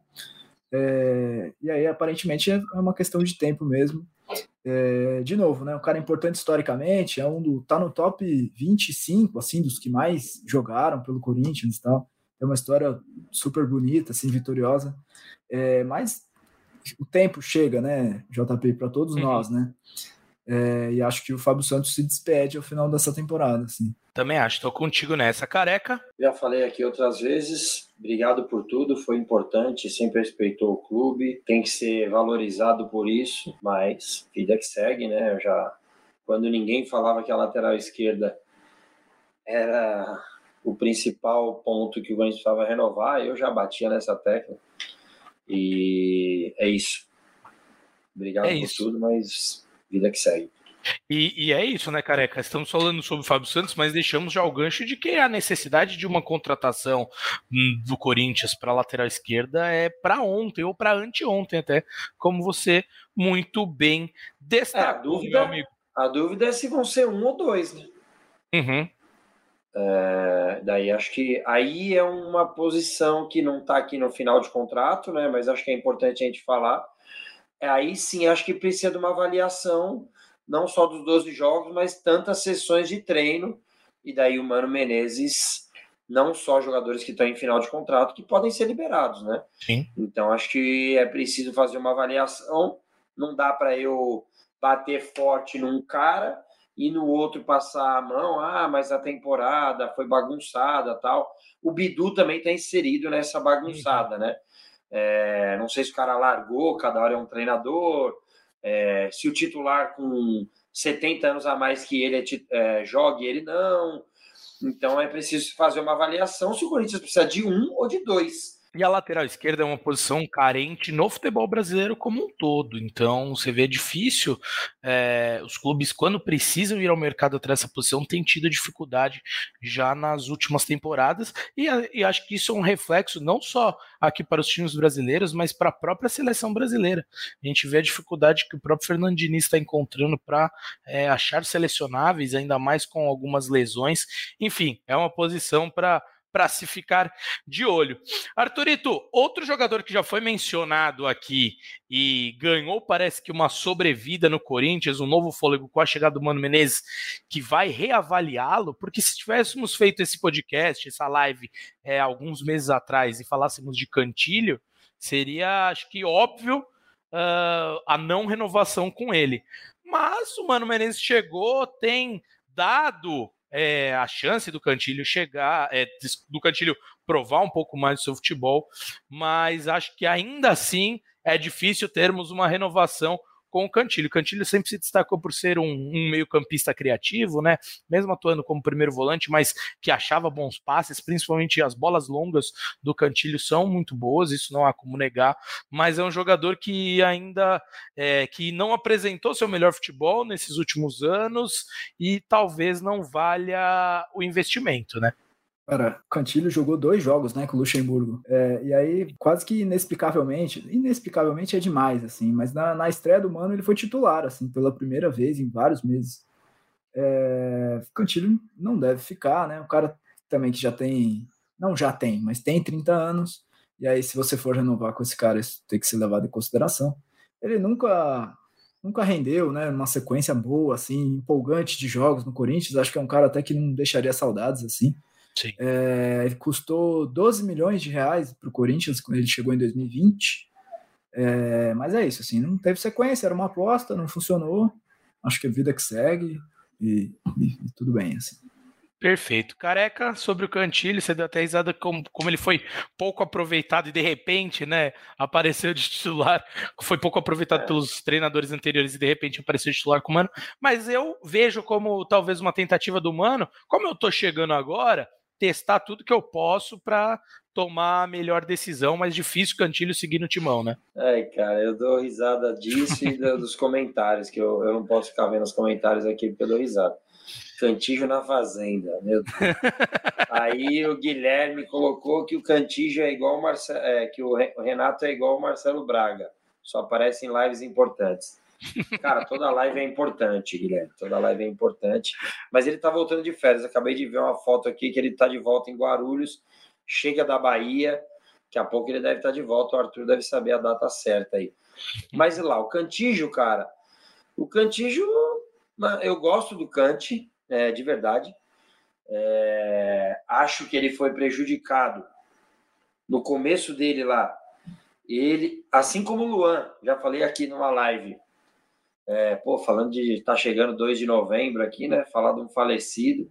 É, e aí, aparentemente, é uma questão de tempo mesmo. É, de novo, né? Um cara importante historicamente, é um do, tá no top vinte e cinco, assim, dos que mais jogaram pelo Corinthians e tal. É uma história super bonita, assim, vitoriosa. É, mas o tempo chega, né, J P, para todos uhum. nós, né? É, e acho que o Fábio Santos se despede ao final dessa temporada, assim. Também acho, estou contigo nessa, Careca. Já falei aqui outras vezes, obrigado por tudo, foi importante, sempre respeitou o clube, tem que ser valorizado por isso, mas vida que segue, né? Eu já, quando ninguém falava que a lateral esquerda era o principal ponto que o Corinthians precisava renovar, eu já batia nessa tecla. E é isso. Obrigado é por isso. tudo, mas vida que segue. E, e é isso, né, Careca? Estamos falando sobre o Fábio Santos, mas deixamos já o gancho de que a necessidade de uma contratação do Corinthians para a lateral esquerda é para ontem ou para anteontem até, como você muito bem destacou, é, a dúvida, meu amigo. A dúvida é se vão ser um ou dois, né? Uhum. É, daí acho que aí é uma posição que não está aqui no final de contrato, né? Mas acho que é importante a gente falar. É, aí sim, acho que precisa de uma avaliação não só dos doze jogos, mas tantas sessões de treino. E daí o Mano Menezes, não só jogadores que estão em final de contrato, que podem ser liberados, né? Sim. Então acho que é preciso fazer uma avaliação Não dá para eu bater forte num cara e no outro passar a mão, ah, mas a temporada foi bagunçada, tal. O Bidu também está inserido nessa bagunçada, né? É, não sei se o cara largou, cada hora é um treinador, é, se o titular com setenta anos a mais que ele é, é, jogue, ele não. Então é preciso fazer uma avaliação se o Corinthians precisa de um ou de dois. E a lateral esquerda é uma posição carente no futebol brasileiro como um todo. Então, você vê difícil, é, os clubes, quando precisam ir ao mercado atrás dessa posição, têm tido dificuldade já nas últimas temporadas. E, e acho que isso é um reflexo não só aqui para os times brasileiros, mas para a própria seleção brasileira. A gente vê a dificuldade que o próprio Fernando Diniz está encontrando para é, achar selecionáveis, ainda mais com algumas lesões. Enfim, é uma posição para para se ficar de olho. Arthurito, outro jogador que já foi mencionado aqui e ganhou, parece que uma sobrevida no Corinthians, um novo fôlego com a chegada do Mano Menezes, que vai reavaliá-lo, porque se tivéssemos feito esse podcast, essa live, é, alguns meses atrás e falássemos de Cantilho, seria, acho que, óbvio uh, a não renovação com ele. Mas o Mano Menezes chegou, tem dado... É, a chance do Cantilho chegar, é, do Cantilho provar um pouco mais do seu futebol, mas acho que ainda assim é difícil termos uma renovação com o Cantilho. O Cantilho sempre se destacou por ser um, um meio-campista criativo, né? Mesmo atuando como primeiro volante, mas que achava bons passes, principalmente as bolas longas do Cantilho são muito boas, isso não há como negar, mas é um jogador que ainda é, que não apresentou seu melhor futebol nesses últimos anos e talvez não valha o investimento, né? Cara, Cantilho jogou dois jogos, né, com o Luxemburgo. É, e aí, quase que inexplicavelmente, inexplicavelmente é demais, assim, mas na, na estreia do Mano ele foi titular, assim, pela primeira vez em vários meses. É, Cantilho não deve ficar, né, o cara também que já tem, não já tem, mas tem trinta anos, e aí se você for renovar com esse cara, isso tem que ser levado em consideração. Ele nunca... nunca rendeu, né, uma sequência boa, assim, empolgante de jogos no Corinthians. Acho que é um cara até que não deixaria saudades, assim. Sim. É, ele custou doze milhões de reais para o Corinthians quando ele chegou em dois mil e vinte. É, mas é isso, assim, não teve sequência, era uma aposta, não funcionou. Acho que a vida que segue e, e, e tudo bem, assim. Perfeito. Careca, sobre o Cantilho, você deu até risada como, como ele foi pouco aproveitado e de repente, né, apareceu de titular, foi pouco aproveitado é. pelos treinadores anteriores e de repente apareceu de titular com o Mano, mas eu vejo como talvez uma tentativa do Mano, como eu tô chegando agora, testar tudo que eu posso para tomar a melhor decisão, mas difícil o Cantilho seguir no timão, né? Ai, cara, eu dou risada disso e dos comentários, que eu, eu não posso ficar vendo os comentários aqui porque eu dou risada. Cantillo na Fazenda, meu Deus. Aí o Guilherme colocou que o Cantillo é igual o Marcelo, é, que o Renato é igual o Marcelo Braga, só aparece em lives importantes. Cara, toda live é importante, Guilherme, toda live é importante, mas ele tá voltando de férias. Acabei de ver uma foto aqui que ele tá de volta em Guarulhos, chega da Bahia, daqui a pouco ele deve estar de volta, o Arthur deve saber a data certa aí. Mas lá, o Cantillo, cara, o Cantillo, eu gosto do Canti, é, de verdade. É, acho que ele foi prejudicado no começo dele lá. Ele, assim como o Luan, já falei aqui numa live, é, pô, falando de tá chegando dois de novembro aqui, né? Falar de um falecido.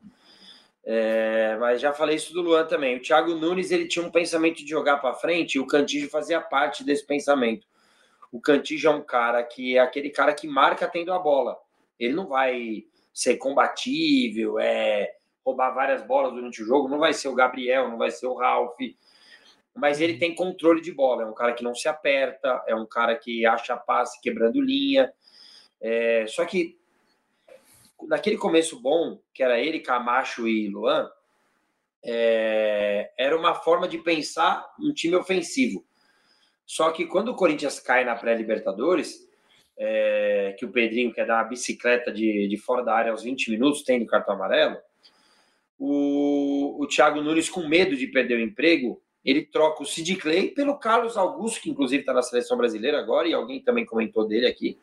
É, mas já falei isso do Luan também. O Thiago Nunes, ele tinha um pensamento de jogar para frente e o Cantillo fazia parte desse pensamento. O Cantillo é um cara que é aquele cara que marca tendo a bola. Ele não vai ser combatível, é, roubar várias bolas durante o jogo, não vai ser o Gabriel, não vai ser o Ralf, mas ele tem controle de bola, é um cara que não se aperta, é um cara que acha passe quebrando linha, é, só que naquele começo bom, que era ele, Camacho e Luan, é, era uma forma de pensar um time ofensivo, só que quando o Corinthians cai na pré-Libertadores, É, que o Pedrinho quer dar uma bicicleta de, de fora da área aos vinte minutos, tem no cartão amarelo, o, o Thiago Nunes, com medo de perder o emprego, ele troca o Sid Clay pelo Carlos Augusto, que inclusive está na seleção brasileira agora, e alguém também comentou dele aqui,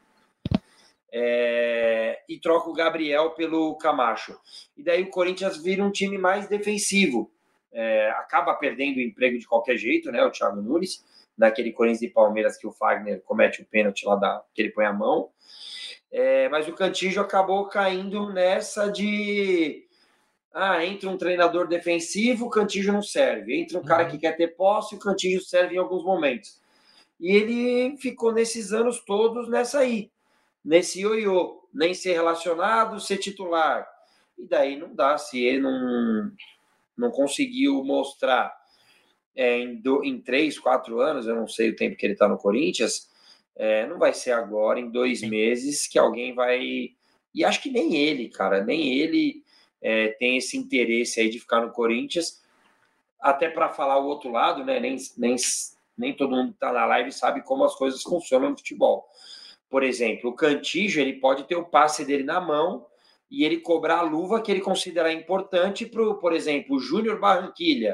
é, e troca o Gabriel pelo Camacho. E daí o Corinthians vira um time mais defensivo, é, acaba perdendo o emprego de qualquer jeito, né, o Thiago Nunes, naquele Corinthians e Palmeiras que o Fagner comete o pênalti lá, da, que ele põe a mão. É, mas o Cantillo acabou caindo nessa de... Ah, entra um treinador defensivo, o Cantillo não serve. Entra um cara que quer ter posse, o Cantillo serve em alguns momentos. E ele ficou nesses anos todos nessa aí, nesse ioiô, nem ser relacionado, ser titular. E daí não dá, se ele não, não conseguiu mostrar é, em, do, em três, quatro anos, eu não sei o tempo que ele está no Corinthians, é, não vai ser agora, em dois meses, que alguém vai... E acho que nem ele, cara, nem ele... É, tem esse interesse aí de ficar no Corinthians, até para falar o outro lado, né? Nem, nem, nem todo mundo que está na live sabe como as coisas funcionam no futebol. Por exemplo, o Cantillo, ele pode ter o passe dele na mão e ele cobrar a luva que ele considerar importante para, por exemplo, o Júnior Barranquilla,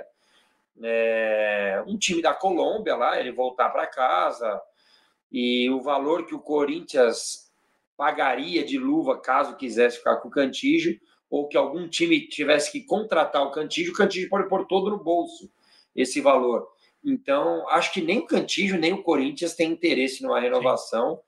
é, um time da Colômbia lá, ele voltar para casa, e o valor que o Corinthians pagaria de luva caso quisesse ficar com o Cantillo, ou que algum time tivesse que contratar o Cantillo, o Cantillo pode pôr todo no bolso esse valor. Então, acho que nem o Cantillo, nem o Corinthians tem interesse numa renovação.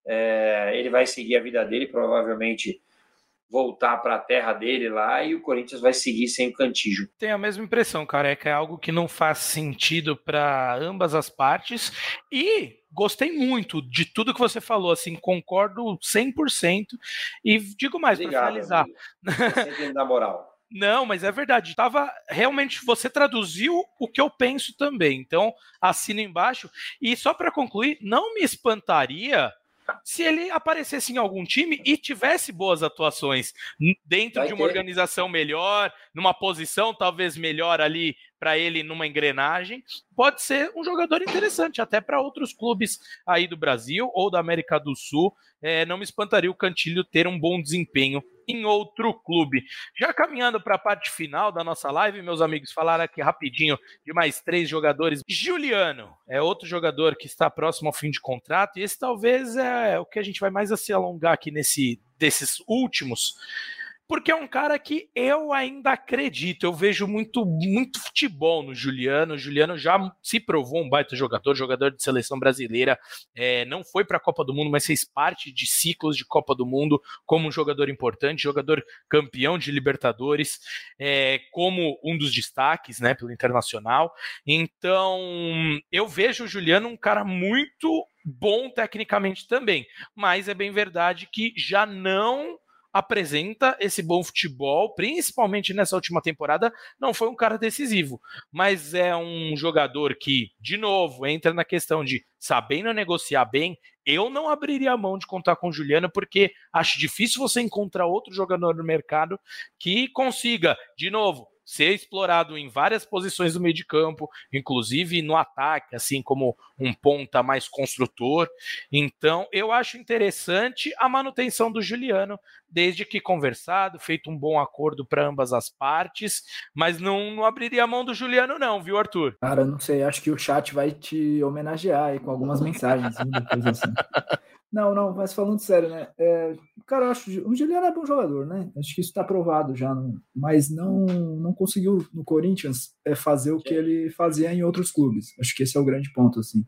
É, ele vai seguir a vida dele, provavelmente voltar para a terra dele lá, e o Corinthians vai seguir sem o Cantillo. Tenho a mesma impressão, Careca, é algo que não faz sentido para ambas as partes, e gostei muito de tudo que você falou, assim, concordo cem por cento, e digo mais, para finalizar... Sempre na moral. Não, mas é verdade, tava, realmente você traduziu o que eu penso também, então assino embaixo, e só para concluir, não me espantaria se ele aparecesse em algum time e tivesse boas atuações dentro Vai de uma ter. organização melhor, numa posição talvez melhor ali para ele numa engrenagem, pode ser um jogador interessante até para outros clubes aí do Brasil ou da América do Sul. É, não me espantaria o Cantillo ter um bom desempenho em outro clube. Já caminhando para a parte final da nossa live, meus amigos, falaram aqui rapidinho de mais três jogadores. Juliano é outro jogador que está próximo ao fim de contrato, e esse talvez é o que a gente vai mais se alongar aqui nesse, desses últimos, porque é um cara que eu ainda acredito, eu vejo muito, muito futebol no Juliano. O Juliano já se provou um baita jogador, jogador de seleção brasileira, é, não foi para a Copa do Mundo, mas fez parte de ciclos de Copa do Mundo como um jogador importante, jogador campeão de Libertadores, é, como um dos destaques, né, pelo Internacional. Então, eu vejo o Juliano um cara muito bom tecnicamente também, mas é bem verdade que já não apresenta esse bom futebol, principalmente nessa última temporada, não foi um cara decisivo, mas é um jogador que, de novo, entra na questão de sabendo negociar bem. Eu não abriria a mão de contar com o Juliano, porque acho difícil você encontrar outro jogador no mercado que consiga, de novo, ser explorado em várias posições do meio de campo, inclusive no ataque, assim como um ponta mais construtor. Então, eu acho interessante a manutenção do Juliano, desde que conversado, feito um bom acordo para ambas as partes, mas não, não abriria a mão do Juliano não, viu, Arthur? Cara, não sei, acho que o chat vai te homenagear aí com algumas mensagens. Depois assim. Não, não, mas falando sério, né? É, cara, eu acho o Juliano é bom jogador, né? Acho que isso está provado já, não, mas não, não conseguiu no Corinthians é, fazer o que ele fazia em outros clubes. Acho que esse é o grande ponto, assim.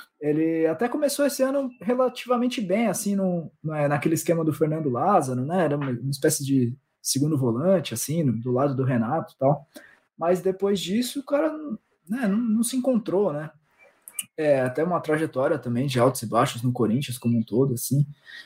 Ele até começou esse ano relativamente bem, assim, no, naquele esquema do Fernando Lázaro, né? Era uma, uma espécie de segundo volante, assim, no, do lado do Renato e tal. Mas depois disso, o cara né, não, não se encontrou, né? É, até uma trajetória também de altos e baixos no Corinthians como um todo, assim.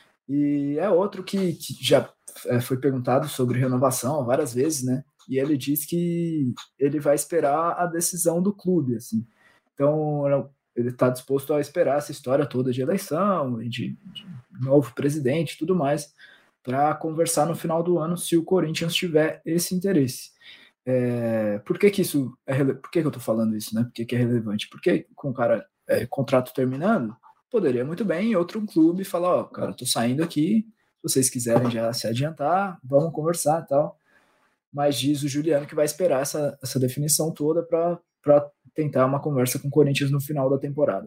E é outro que, que já é, foi perguntado sobre renovação várias vezes, né? E ele diz que ele vai esperar a decisão do clube, assim. Então, ele está disposto a esperar essa história toda de eleição, de, de novo presidente e tudo mais, para conversar no final do ano se o Corinthians tiver esse interesse. É, por que que isso é rele... por que que eu tô falando isso, né? Por que que é relevante? Porque com o cara é, contrato terminando, poderia muito bem outro clube falar, ó, cara, tô saindo aqui, se vocês quiserem já se adiantar, vamos conversar e tal. Mas diz o Juliano que vai esperar essa, essa definição toda para tentar uma conversa com o Corinthians no final da temporada.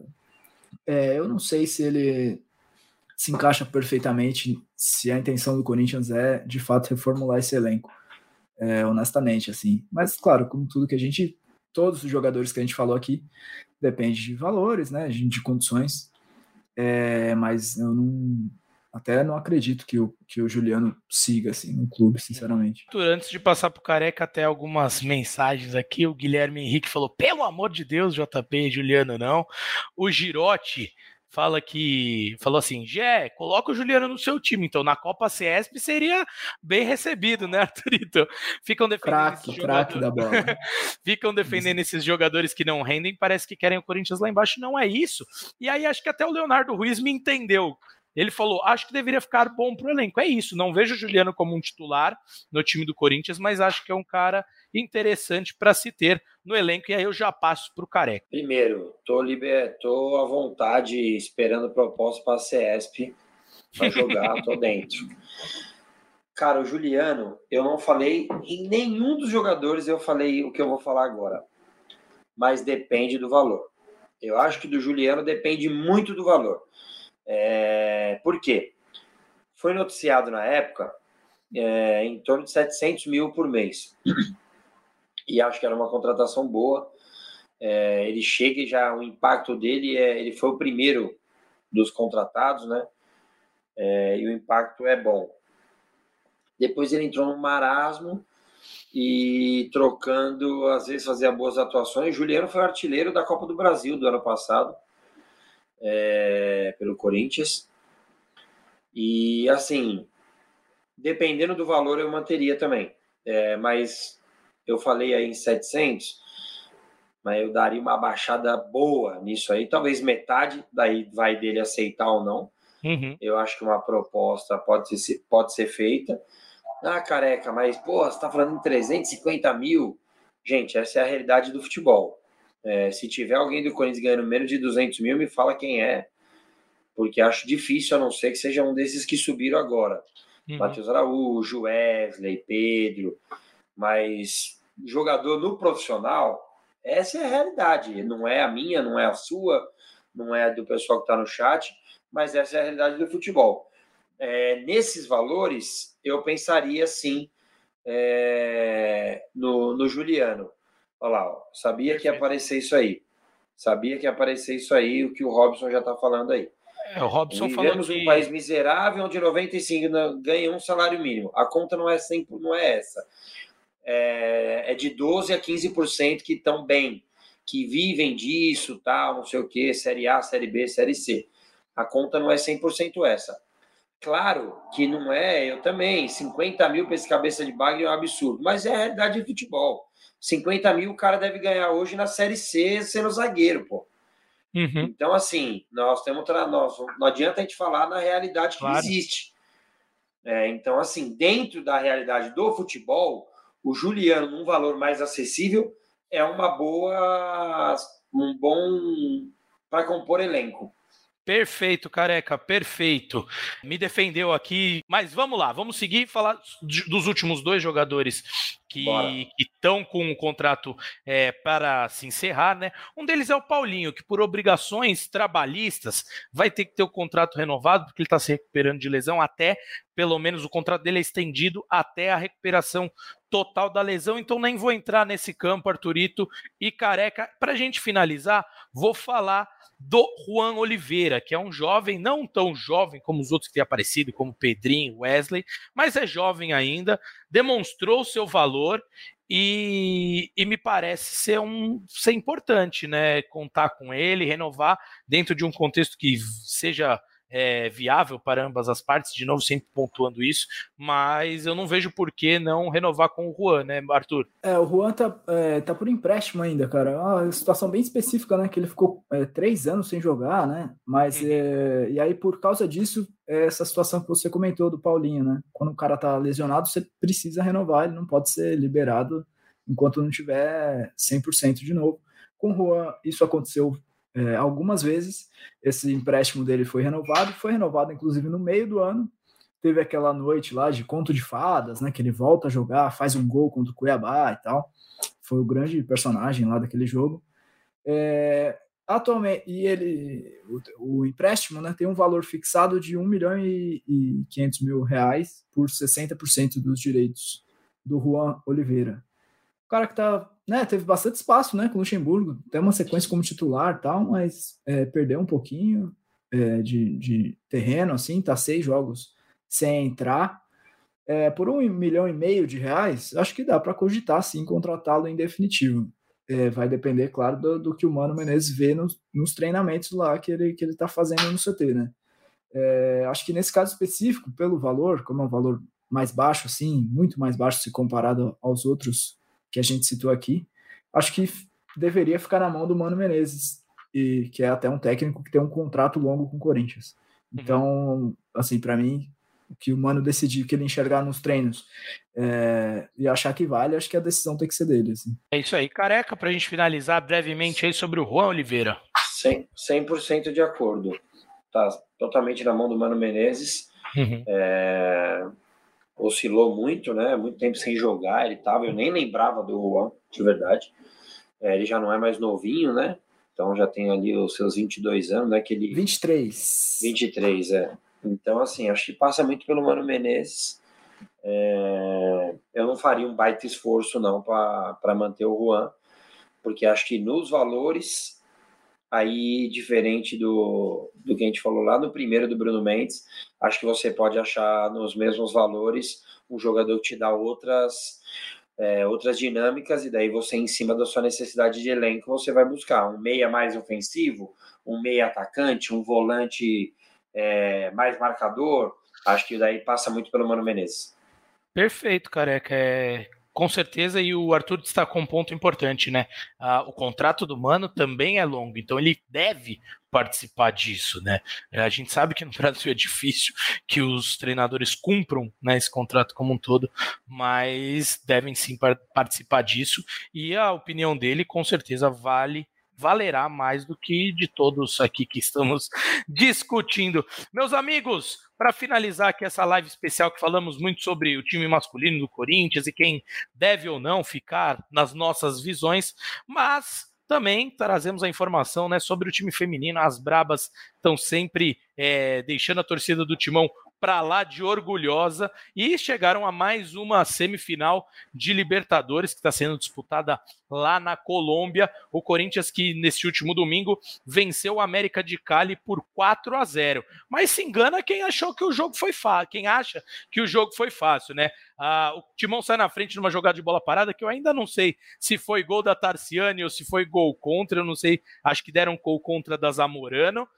É, eu não sei se ele se encaixa perfeitamente, se a intenção do Corinthians é de fato reformular esse elenco. É, honestamente, assim. Mas, claro, como tudo que a gente... Todos os jogadores que a gente falou aqui depende de valores, né, de condições, é, mas eu não, até não acredito que o, que o Juliano siga assim no clube, sinceramente. Antes de passar pro Careca, até algumas mensagens aqui, o Guilherme Henrique falou, pelo amor de Deus, J P, Juliano não. O Girotti fala que, falou assim, Gé, coloca o Juliano no seu time, então na Copa C E S P seria bem recebido, né, Arthurito? Ficam defendendo craque, esses craque da bola. Ficam defendendo esses jogadores que não rendem, parece que querem o Corinthians lá embaixo, não é isso. E aí acho que até o Leonardo Ruiz me entendeu. Ele falou, acho que deveria ficar bom pro elenco. É isso, não vejo o Juliano como um titular no time do Corinthians, mas acho que é um cara interessante para se ter no elenco, e aí eu já passo pro Careca. Primeiro, tô, liber... tô à vontade, esperando proposta para a C E S P para jogar, tô dentro. Cara, o Juliano, eu não falei em nenhum dos jogadores, eu falei o que eu vou falar agora, mas depende do valor. Eu acho que do Juliano depende muito do valor. É... Por quê? Foi noticiado na época é, em torno de setecentos mil por mês. E acho que era uma contratação boa. É, ele chega e já o impacto dele, é, ele foi o primeiro dos contratados, né? É, e o impacto é bom. Depois ele entrou no marasmo e trocando, às vezes fazia boas atuações. Juliano foi artilheiro da Copa do Brasil do ano passado. É, pelo Corinthians, e assim, dependendo do valor eu manteria também, é, mas eu falei aí em setecentos, mas eu daria uma baixada boa nisso aí, talvez metade, daí vai dele aceitar ou não. Uhum. Eu acho que uma proposta pode ser, pode ser feita. Ah, Careca, mas pô, você tá falando em trezentos e cinquenta mil? Gente, essa é a realidade do futebol. É, se tiver alguém do Corinthians ganhando menos de duzentos mil, me fala quem é. Porque acho difícil, a não ser que seja um desses que subiram agora. Uhum. Matheus Araújo, Wesley, Pedro. Mas jogador no profissional, essa é a realidade. Não é a minha, não é a sua, não é a do pessoal que está no chat, mas essa é a realidade do futebol. É, nesses valores, eu pensaria sim é, no, no Juliano. Olha lá, ó, sabia Perfeito. que ia aparecer isso aí. Sabia que ia aparecer isso aí, o que o Robson já está falando aí. É, o Robson Vivemos falou um que... país miserável onde noventa e cinco ganha um salário mínimo. A conta não é, cem, não é essa. É, é de doze a quinze por cento que estão bem, que vivem disso, tal, não sei o quê, Série A, Série B, Série C. A conta não é cem por cento essa. Claro que não é, eu também, cinquenta mil para esse cabeça de bagre é um absurdo, mas é a realidade de futebol. cinquenta mil o cara deve ganhar hoje na Série C sendo zagueiro, pô. Uhum. Então, assim, nós temos nós, não adianta a gente falar na realidade que claro. existe. É, então, assim, dentro da realidade do futebol, o Juliano, num valor mais acessível, é uma boa, um bom para compor elenco. Perfeito, Careca, perfeito. Me defendeu aqui, mas vamos lá, vamos seguir e falar dos últimos dois jogadores que estão com um contrato é, para se encerrar, né? Um deles é o Paulinho, que por obrigações trabalhistas vai ter que ter o contrato renovado, porque ele está se recuperando de lesão até, pelo menos o contrato dele é estendido até a recuperação total da lesão, então nem vou entrar nesse campo, Arthurito e Careca. Para a gente finalizar, vou falar do Juan Oliveira, que é um jovem, não tão jovem como os outros que têm aparecido, como Pedrinho, Wesley, mas é jovem ainda, demonstrou seu valor e, e me parece ser, um, ser importante, né? Contar com ele, renovar dentro de um contexto que seja é, viável para ambas as partes, de novo sempre pontuando isso, mas eu não vejo por que não renovar com o Juan, né, Arthur? É, o Juan tá, é, tá por empréstimo ainda, cara, é uma situação bem específica, né, que ele ficou é, três anos sem jogar, né, mas uhum. é, e aí por causa disso, é essa situação que você comentou do Paulinho, né, quando o cara tá lesionado, você precisa renovar, ele não pode ser liberado enquanto não tiver cem por cento de novo. Com o Juan, isso aconteceu É, algumas vezes, esse empréstimo dele foi renovado, foi renovado inclusive no meio do ano, teve aquela noite lá de conto de fadas, né, que ele volta a jogar, faz um gol contra o Cuiabá e tal, foi o grande personagem lá daquele jogo. É, atualmente, e ele, o, o empréstimo, né, tem um valor fixado de um milhão e quinhentos mil reais por sessenta por cento dos direitos do Juan Oliveira. O cara que tá né, teve bastante espaço, né, com o Luxemburgo, tem uma sequência como titular e tal, mas é, perdeu um pouquinho é, de, de terreno, assim, tá seis jogos sem entrar. É, por um milhão e meio de reais, acho que dá para cogitar, sim, contratá-lo em definitivo. É, vai depender, claro, do, do que o Mano Menezes vê nos, nos treinamentos lá que ele, que ele tá fazendo no C T, né? É, acho que nesse caso específico, pelo valor, como é um valor mais baixo, assim, muito mais baixo se comparado aos outros que a gente citou aqui, acho que deveria ficar na mão do Mano Menezes, e, que é até um técnico que tem um contrato longo com o Corinthians. Então, uhum. assim, para mim, o que o Mano decidir, que ele enxergar nos treinos é, e achar que vale, acho que a decisão tem que ser dele. Assim. É isso aí. Careca, para a gente finalizar brevemente aí sobre o Juan Oliveira. cem por cento de acordo. Tá totalmente na mão do Mano Menezes. Uhum. É, oscilou muito, né? Muito tempo sem jogar ele tava. Eu nem lembrava do Juan, de verdade. É, ele já não é mais novinho, né? Então já tem ali os seus vinte e dois anos, né? Que ele... vinte e três. vinte e três, é. Então, assim, acho que passa muito pelo Mano Menezes. É, eu não faria um baita esforço, não, para manter o Juan, porque acho que nos valores, aí, diferente do, do que a gente falou lá no primeiro do Bruno Mendes, acho que você pode achar nos mesmos valores um jogador que te dá outras, é, outras dinâmicas, e daí você, em cima da sua necessidade de elenco, você vai buscar um meia mais ofensivo, um meia atacante, um volante... É, mais marcador, acho que daí passa muito pelo Mano Menezes. Perfeito, Careca, é, com certeza, e o Arthur destacou um ponto importante, né? Ah, o contrato do Mano também é longo, então ele deve participar disso, né? A gente sabe que no Brasil é difícil que os treinadores cumpram, né, esse contrato como um todo, mas devem sim par- participar disso, e a opinião dele com certeza vale valerá mais do que de todos aqui que estamos discutindo. Meus amigos, para finalizar aqui essa live especial que falamos muito sobre o time masculino do Corinthians e quem deve ou não ficar nas nossas visões, mas também trazemos a informação, né, sobre o time feminino. As Brabas estão sempre é, deixando a torcida do Timão para lá de orgulhosa e chegaram a mais uma semifinal de Libertadores que está sendo disputada lá na Colômbia. O Corinthians que nesse último domingo venceu o América de Cali por quatro a zero. Mas se engana quem achou que o jogo foi fácil, quem acha que o jogo foi fácil, né? Ah, o Timão sai na frente numa jogada de bola parada que eu ainda não sei se foi gol da Tarciane ou se foi gol contra, eu não sei, acho que deram gol contra da Zamorano.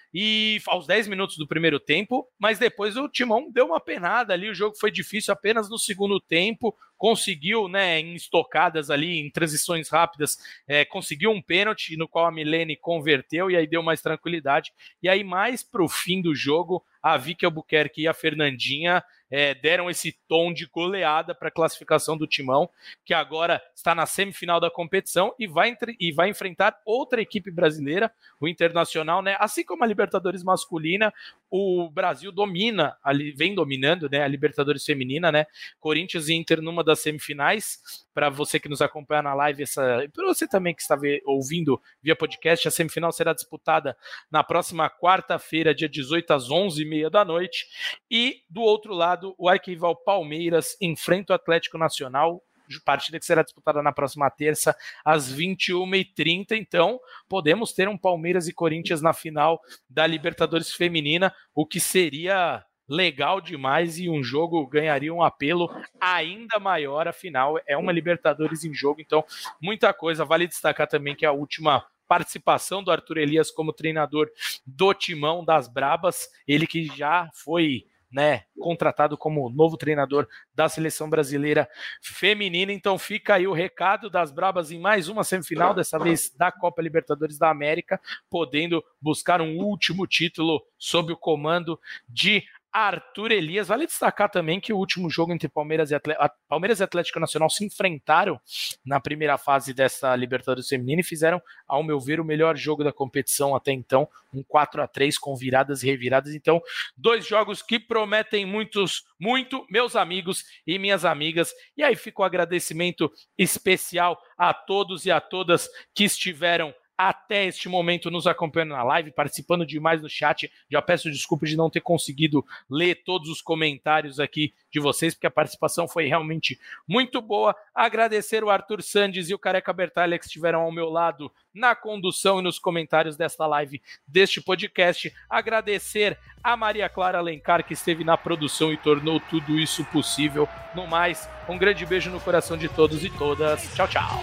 E aos dez minutos do primeiro tempo, mas depois o Timão deu uma penada ali, o jogo foi difícil apenas no segundo tempo, conseguiu, né, em estocadas ali, em transições rápidas, é, conseguiu um pênalti no qual a Milene converteu e aí deu mais tranquilidade. E aí mais pro fim do jogo, a Vicky Albuquerque e a Fernandinha é, deram esse tom de goleada para a classificação do Timão, que agora está na semifinal da competição e vai, entre, e vai enfrentar outra equipe brasileira, o Internacional, né? Assim como a Libertadores masculina, o Brasil domina, ali, vem dominando, né, a Libertadores feminina, né? Corinthians e Inter numa das semifinais. Para você que nos acompanha na live, essa, para você também que está ouvindo via podcast, a semifinal será disputada na próxima quarta-feira, dia dezoito, às onze e meia da noite. E do outro lado, o arquival Palmeiras enfrenta o Atlético Nacional, partida que será disputada na próxima terça, às vinte e uma e trinta. Então, podemos ter um Palmeiras e Corinthians na final da Libertadores feminina, o que seria legal demais e um jogo ganharia um apelo ainda maior. Afinal, é uma Libertadores em jogo, então muita coisa. Vale destacar também que a última participação do Arthur Elias como treinador do Timão das Brabas, ele que já foi, né, contratado como novo treinador da seleção brasileira feminina. Então fica aí o recado das Brabas em mais uma semifinal, dessa vez da Copa Libertadores da América, podendo buscar um último título sob o comando de Arthur Elias. Vale destacar também que o último jogo entre Palmeiras e, Atlético, Palmeiras e Atlético Nacional se enfrentaram na primeira fase dessa Libertadores feminina e fizeram, ao meu ver, o melhor jogo da competição até então, um quatro a três com viradas e reviradas. Então, dois jogos que prometem muitos, muito, meus amigos e minhas amigas. E aí fica o agradecimento especial a todos e a todas que estiveram até este momento nos acompanhando na live, participando demais no chat. Já peço desculpas de não ter conseguido ler todos os comentários aqui de vocês, porque a participação foi realmente muito boa. Agradecer o Arthur Sandes e o Careca Bertalha que estiveram ao meu lado na condução e nos comentários desta live, deste podcast. Agradecer a Maria Clara Alencar, que esteve na produção e tornou tudo isso possível. No mais, um grande beijo no coração de todos e todas. Tchau, tchau.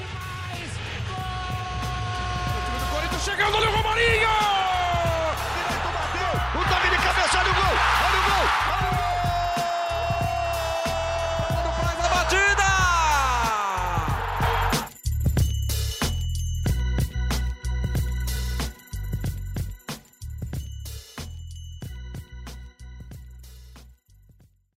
Chegando ali o Romarinho! Direito bateu, o toque de cabeça, olha o gol, olha o gol, olha o gol!